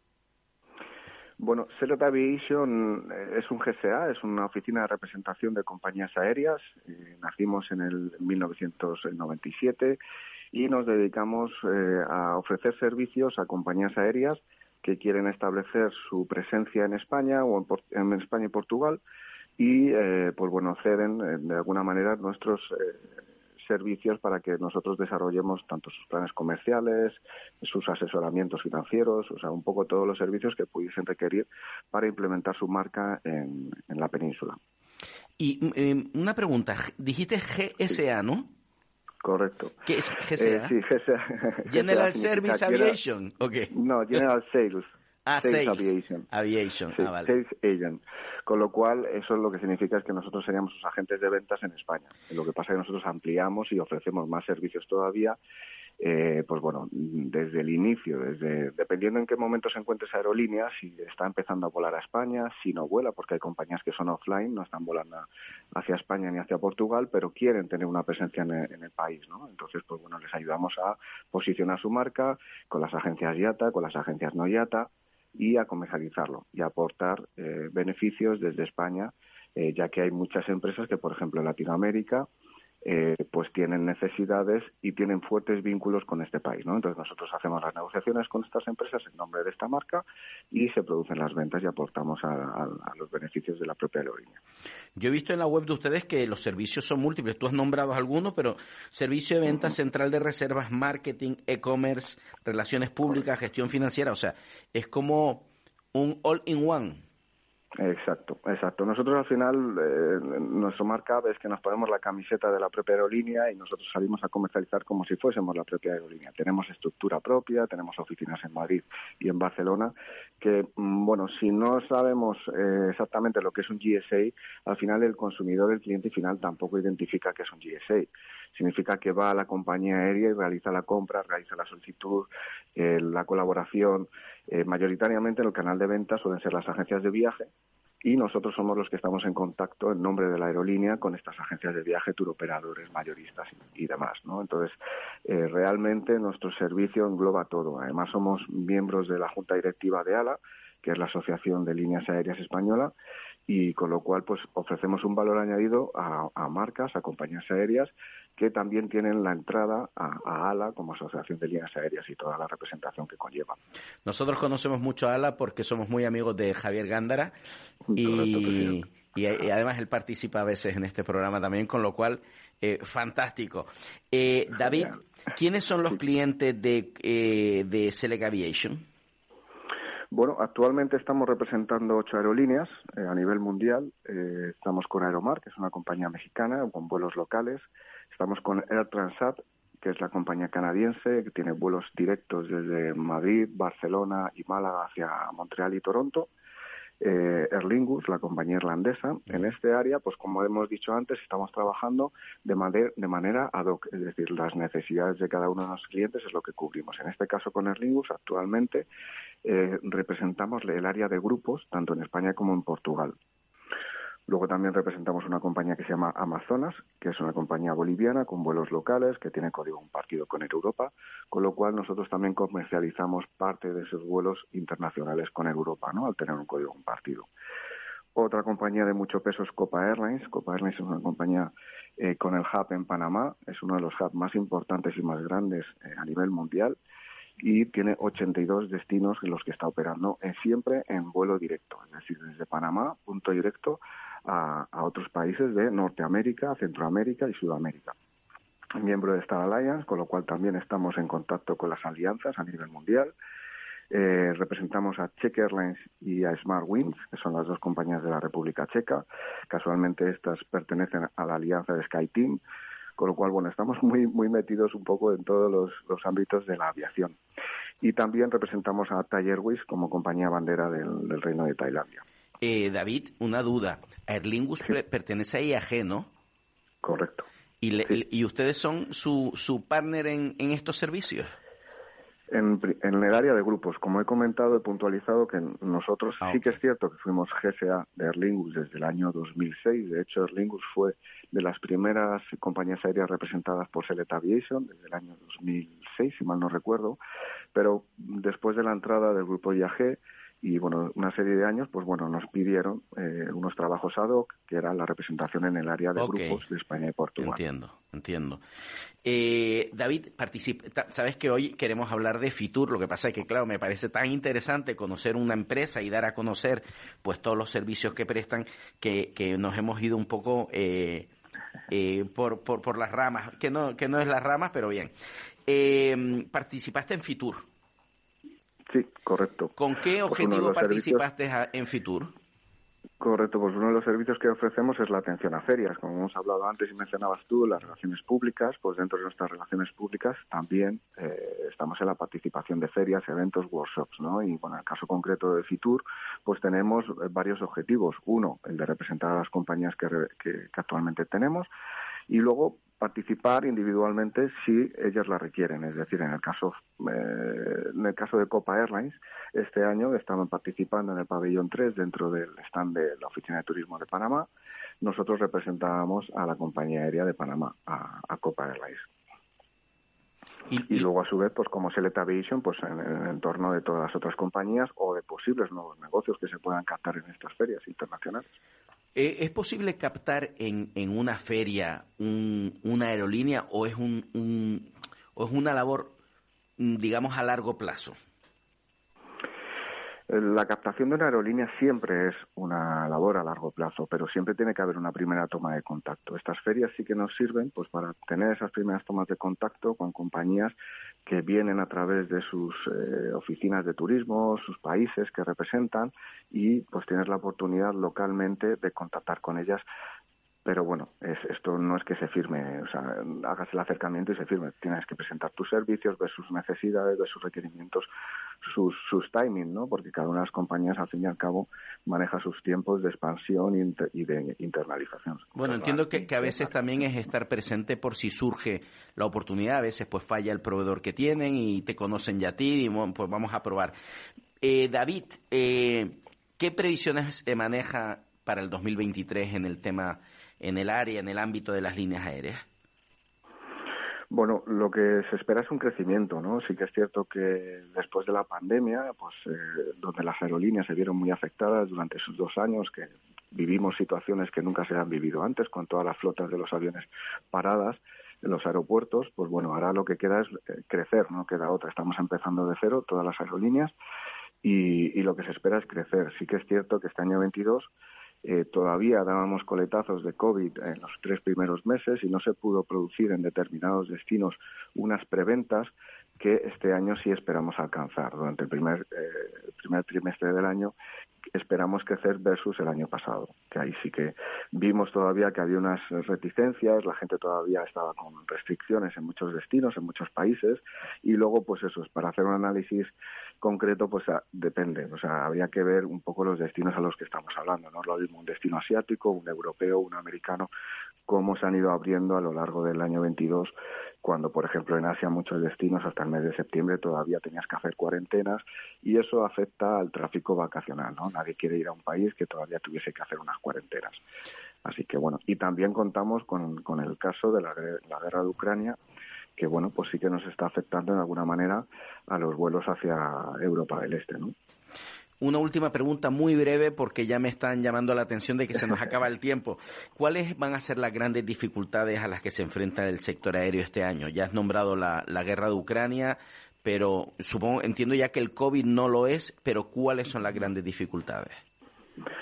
Bueno, Select Aviation es un G S A, es una oficina de representación de compañías aéreas. Eh, nacimos en el mil novecientos noventa y siete y nos dedicamos eh, a ofrecer servicios a compañías aéreas que quieren establecer su presencia en España o en, en España y Portugal y, eh, pues bueno, ceden eh, de alguna manera nuestros eh, servicios para que nosotros desarrollemos tanto sus planes comerciales, sus asesoramientos financieros, o sea, un poco todos los servicios que pudiesen requerir para implementar su marca en, en la península.
Y eh, una pregunta, dijiste G S A, ¿no?
Correcto.
¿Qué es G S A?
Eh, sí, G S A.
General
G S A
Service Aviation, ¿ok?
No, General Sales.
Ah,
Sales,
Sales
Aviation.
Aviation,
Sí,
ah, vale.
Sales Agent. Con lo cual, eso lo que significa es que nosotros seríamos sus agentes de ventas en España. Lo que pasa es que nosotros ampliamos y ofrecemos más servicios todavía. Eh, pues bueno, desde el inicio, desde dependiendo en qué momento se encuentre esa aerolínea, si está empezando a volar a España, si no vuela, porque hay compañías que son offline, no están volando hacia España ni hacia Portugal, pero quieren tener una presencia en el, en el país, ¿no? Entonces, pues bueno, les ayudamos a posicionar su marca con las agencias I A T A, con las agencias no I A T A y a comercializarlo y a aportar eh, beneficios desde España, eh, ya que hay muchas empresas que, por ejemplo, en Latinoamérica, Eh, pues tienen necesidades y tienen fuertes vínculos con este país, ¿no? Entonces nosotros hacemos las negociaciones con estas empresas en nombre de esta marca y se producen las ventas y aportamos a, a, a los beneficios de la propia aerolínea.
Yo he visto en la web de ustedes que los servicios son múltiples. Tú has nombrado algunos, pero servicio de venta, uh-huh. central de reservas, marketing, e-commerce, relaciones públicas, gestión financiera. O sea, es como un all-in-one.
Exacto, exacto. Nosotros al final, eh, nuestro marca es que nos ponemos la camiseta de la propia aerolínea y nosotros salimos a comercializar como si fuésemos la propia aerolínea. Tenemos estructura propia, tenemos oficinas en Madrid y en Barcelona, que, bueno, si no sabemos eh, exactamente lo que es un G S A, al final el consumidor, el cliente final tampoco identifica que es un G S A. Significa que va a la compañía aérea y realiza la compra, realiza la solicitud, eh, la colaboración. Eh, mayoritariamente en el canal de ventas suelen ser las agencias de viaje y nosotros somos los que estamos en contacto en nombre de la aerolínea con estas agencias de viaje, turoperadores, mayoristas y, y demás, ¿no? Entonces, eh, realmente nuestro servicio engloba todo. Además, somos miembros de la Junta Directiva de ALA, que es la Asociación de Líneas Aéreas Española, y con lo cual pues ofrecemos un valor añadido a, a marcas, a compañías aéreas que también tienen la entrada a, a ALA como Asociación de Líneas Aéreas y toda la representación que conlleva.
Nosotros conocemos mucho a ALA porque somos muy amigos de Javier Gándara y, y, y además él participa a veces en este programa también, con lo cual eh, fantástico. Eh, David, ¿quiénes son los sí. clientes de, eh, de Select Aviation?
Bueno, actualmente estamos representando ocho aerolíneas eh, a nivel mundial. Eh, estamos con Aeromar, que es una compañía mexicana con vuelos locales. Estamos con Air Transat, que es la compañía canadiense, que tiene vuelos directos desde Madrid, Barcelona y Málaga hacia Montreal y Toronto. Eh, Aer Lingus, la compañía irlandesa. En este área, pues como hemos dicho antes, estamos trabajando de, manera, de manera ad hoc, es decir, las necesidades de cada uno de los clientes es lo que cubrimos. En este caso con Aer Lingus, actualmente eh, representamos el área de grupos, tanto en España como en Portugal. Luego también representamos una compañía que se llama Amazonas, que es una compañía boliviana con vuelos locales, que tiene código compartido con Air Europa, con lo cual nosotros también comercializamos parte de esos vuelos internacionales con Air Europa, ¿no?, al tener un código compartido. Otra compañía de mucho peso es Copa Airlines. Copa Airlines es una compañía eh, con el hub en Panamá, es uno de los hubs más importantes y más grandes eh, a nivel mundial, y tiene ochenta y dos destinos en los que está operando eh, siempre en vuelo directo, es decir, desde Panamá, punto directo, a, a otros países de Norteamérica, Centroamérica y Sudamérica. Miembro de Star Alliance, con lo cual también estamos en contacto con las alianzas a nivel mundial. Eh, representamos a Czech Airlines y a SmartWings, que son las dos compañías de la República Checa. Casualmente estas pertenecen a la alianza de SkyTeam, con lo cual, bueno, estamos muy muy metidos un poco en todos los, los ámbitos de la aviación. Y también representamos a Thai Airways como compañía bandera del, del Reino de Tailandia.
Eh, David, una duda. Aer Lingus sí. pertenece a I A G, ¿no?
Correcto.
¿Y, le,
sí.
¿Y ustedes son su, su partner en, en estos servicios?
En, en el área de grupos, como he comentado, he puntualizado que nosotros ah, sí que es cierto que fuimos G S A de Aer Lingus desde el año dos mil seis. De hecho, Aer Lingus fue de las primeras compañías aéreas representadas por Select Aviation desde el año dos mil seis, si mal no recuerdo. Pero después de la entrada del grupo I A G y, bueno, una serie de años, pues, bueno, nos pidieron eh, unos trabajos ad hoc, que era la representación en el área de okay. grupos de España y Portugal.
Entiendo, entiendo. Eh, David, participa, sabes que hoy queremos hablar de Fitur, lo que pasa es que, claro, me parece tan interesante conocer una empresa y dar a conocer, pues, todos los servicios que prestan, que, que nos hemos ido un poco eh, eh, por, por, por las ramas, que no, que no es las ramas, pero bien. Eh, participaste en Fitur.
Sí, correcto.
¿Con qué objetivo
pues
participaste en Fitur?
Correcto, pues uno de los servicios que ofrecemos es la atención a ferias. Como hemos hablado antes y mencionabas tú, las relaciones públicas, pues dentro de nuestras relaciones públicas también eh, estamos en la participación de ferias, eventos, workshops, ¿no? Y bueno, en el caso concreto de Fitur, pues tenemos varios objetivos. Uno, el de representar a las compañías que, que, que actualmente tenemos, y luego participar individualmente si ellas la requieren. Es decir, en el caso eh, en el caso de Copa Airlines, este año estaban participando en el pabellón tres dentro del stand de la Oficina de Turismo de Panamá. Nosotros representábamos a la compañía aérea de Panamá, a, a Copa Airlines. Y, y luego, a su vez, pues como Select Aviation, pues en el entorno de todas las otras compañías o de posibles nuevos negocios que se puedan captar en estas ferias internacionales.
¿Es posible captar en, en una feria un, una aerolínea o es un, un o es una labor, digamos, a largo plazo?
La captación de una aerolínea siempre es una labor a largo plazo, pero siempre tiene que haber una primera toma de contacto. Estas ferias sí que nos sirven pues para tener esas primeras tomas de contacto con compañías que vienen a través de sus eh, oficinas de turismo, sus países que representan, y pues tienes la oportunidad localmente de contactar con ellas. Pero bueno, es, esto no es que se firme, o sea, hagas el acercamiento y se firme. Tienes que presentar tus servicios, ver sus necesidades, ver sus requerimientos, sus, sus timing, ¿no? Porque cada una de las compañías, al fin y al cabo, maneja sus tiempos de expansión y, inter, y de internalización.
Bueno, entiendo que, que a veces también es estar presente por si surge la oportunidad. A veces pues falla el proveedor que tienen y te conocen ya a ti y pues vamos a probar. Eh, David, eh, ¿qué previsiones se maneja para el dos mil veintitrés en el tema, en el área, en el ámbito de las líneas aéreas?
Bueno, lo que se espera es un crecimiento, ¿no? Sí que es cierto que después de la pandemia, pues eh, donde las aerolíneas se vieron muy afectadas durante esos dos años, que vivimos situaciones que nunca se han vivido antes, con todas las flotas de los aviones paradas en los aeropuertos, pues bueno, ahora lo que queda es crecer, no queda otra. Estamos empezando de cero, todas las aerolíneas, y, y lo que se espera es crecer. Sí que es cierto que este año veintidós Eh, todavía dábamos coletazos de COVID en los tres primeros meses y no se pudo producir en determinados destinos unas preventas que este año sí esperamos alcanzar. Durante el primer, eh, el primer trimestre del año esperamos crecer versus el año pasado, que ahí sí que vimos todavía que había unas reticencias, la gente todavía estaba con restricciones en muchos destinos, en muchos países, y luego pues eso, es para hacer un análisis concreto, pues a, depende, o sea, habría que ver un poco los destinos a los que estamos hablando, no es lo mismo un destino asiático, un europeo, un americano, cómo se han ido abriendo a lo largo del año veintidós, cuando, por ejemplo, en Asia muchos destinos hasta el mes de septiembre todavía tenías que hacer cuarentenas, y eso afecta al tráfico vacacional, ¿no? Nadie quiere ir a un país que todavía tuviese que hacer unas cuarentenas. Así que, bueno, y también contamos con, con el caso de la, la guerra de Ucrania, que, bueno, pues sí que nos está afectando de alguna manera a los vuelos hacia Europa del Este, ¿no?
Una última pregunta muy breve, porque ya me están llamando la atención de que se nos acaba el tiempo. ¿Cuáles van a ser las grandes dificultades a las que se enfrenta el sector aéreo este año? Ya has nombrado la, la guerra de Ucrania, pero supongo, entiendo ya que el COVID no lo es, pero ¿cuáles son las grandes dificultades?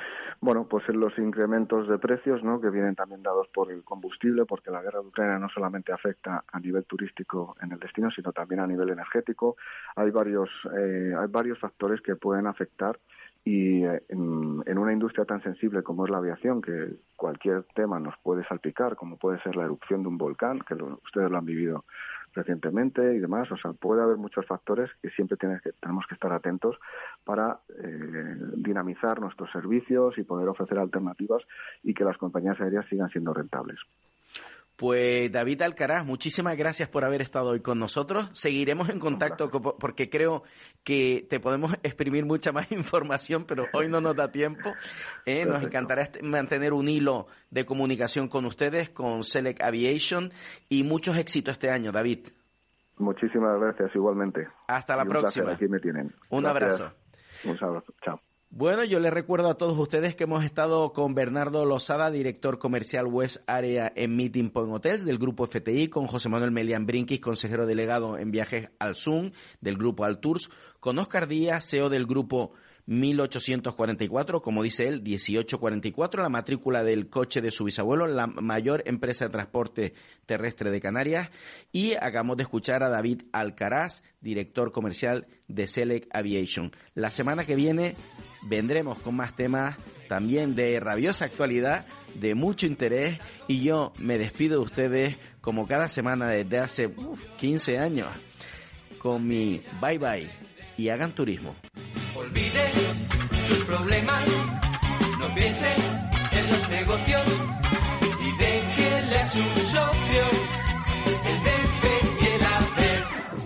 Bueno, pues en los incrementos de precios, ¿no?, que vienen también dados por el combustible, porque la guerra de Ucrania no solamente afecta a nivel turístico en el destino, sino también a nivel energético. Hay varios, eh, hay varios factores que pueden afectar, y eh, en, en una industria tan sensible como es la aviación, que cualquier tema nos puede salpicar, como puede ser la erupción de un volcán, que lo, ustedes lo han vivido recientemente y demás. O sea, puede haber muchos factores que siempre tienes que, tenemos que estar atentos para eh, dinamizar nuestros servicios y poder ofrecer alternativas y que las compañías aéreas sigan siendo rentables.
Pues David Alcaraz, muchísimas gracias por haber estado hoy con nosotros. Seguiremos en contacto porque creo que te podemos exprimir mucha más información, pero hoy no nos da tiempo. Eh, nos encantará mantener un hilo de comunicación con ustedes, con Select Aviation, y muchos éxitos este año, David.
Muchísimas gracias, igualmente.
Hasta la
y un
próxima.
Placer, aquí me tienen.
Un
Gracias.
abrazo.
Un abrazo. Chao.
Bueno, yo les recuerdo a todos ustedes que hemos estado con Bernardo Losada, director comercial West Area en Meeting Point Hotels del Grupo F T I, con José Manuel Melián Brinquis, consejero delegado en viajes al Zoom del Grupo Altours, con Óscar Díaz, C E O del Grupo mil ochocientos cuarenta y cuatro, como dice él, dieciocho cuarenta y cuatro, la matrícula del coche de su bisabuelo, la mayor empresa de transporte terrestre de Canarias. Y acabamos de escuchar a David Alcaraz, director comercial de Select Aviation. La semana que viene vendremos con más temas también de rabiosa actualidad, de mucho interés, y yo me despido de ustedes como cada semana desde hace uf, quince años con mi bye bye y hagan turismo.
Olvide sus problemas, no piense en los negocios y déjele a su socio el debe y el hacer.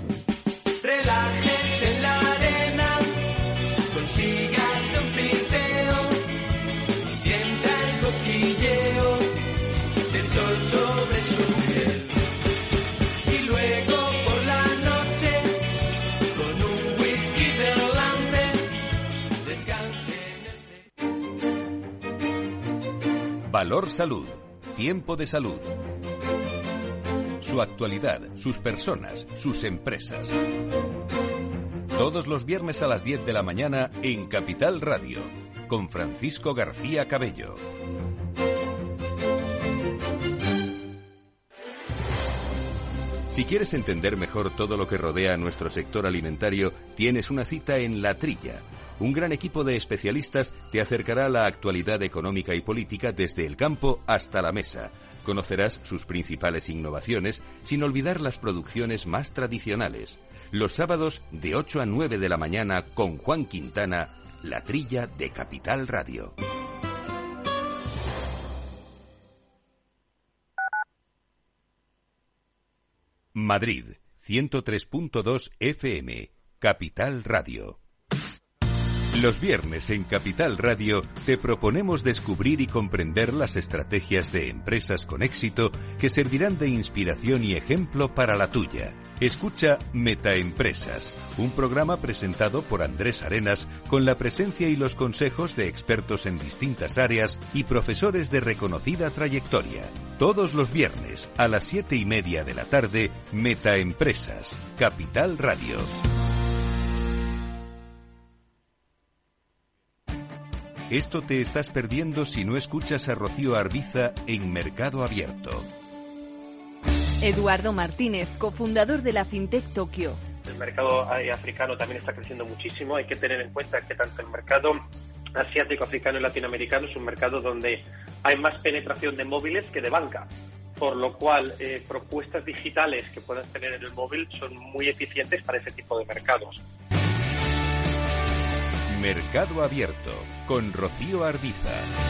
Relájese en la arena, consígase un friteo y sienta el cosquilleo del sol sobre su piel. Y luego por la noche, con un whisky delante, descanse en el...
Valor Salud. Tiempo de salud. Su actualidad, sus personas, sus empresas. Todos los viernes a las diez de la mañana en Capital Radio, con Francisco García Cabello. Si quieres entender mejor todo lo que rodea a nuestro sector alimentario, tienes una cita en La Trilla. Un gran equipo de especialistas te acercará a la actualidad económica y política desde el campo hasta la mesa. Conocerás sus principales innovaciones, sin olvidar las producciones más tradicionales. Los sábados de ocho a nueve de la mañana con Juan Quintana, La Trilla de Capital Radio. Madrid, ciento tres punto dos F M, Capital Radio. Los viernes en Capital Radio te proponemos descubrir y comprender las estrategias de empresas con éxito que servirán de inspiración y ejemplo para la tuya. Escucha Metaempresas, un programa presentado por Andrés Arenas con la presencia y los consejos de expertos en distintas áreas y profesores de reconocida trayectoria. Todos los viernes a las siete y media de la tarde, Metaempresas, Capital Radio. Esto te estás perdiendo si no escuchas a Rocío Arbiza en Mercado Abierto.
Eduardo Martínez, cofundador de la FinTech Tokio.
El mercado africano también está creciendo muchísimo. Hay que tener en cuenta que tanto el mercado asiático, africano y latinoamericano es un mercado donde hay más penetración de móviles que de banca, por lo cual eh, propuestas digitales que puedas tener en el móvil son muy eficientes para ese tipo de mercados.
Mercado Abierto, con Rocío Arbiza.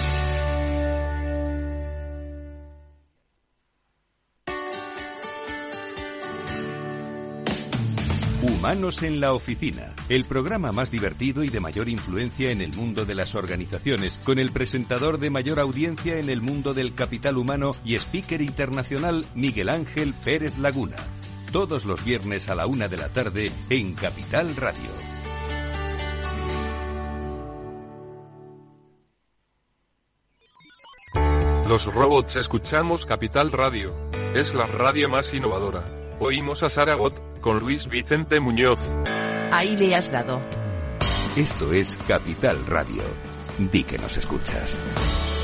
Humanos en la Oficina, el programa más divertido y de mayor influencia en el mundo de las organizaciones, con el presentador de mayor audiencia en el mundo del capital humano y speaker internacional Miguel Ángel Pérez Laguna. Todos los viernes a la una de la tarde en Capital Radio.
Los robots escuchamos Capital Radio. Es la radio más innovadora. Oímos a Saragot, con Luis Vicente Muñoz.
Ahí le has dado.
Esto es Capital Radio. di que nos escuchas.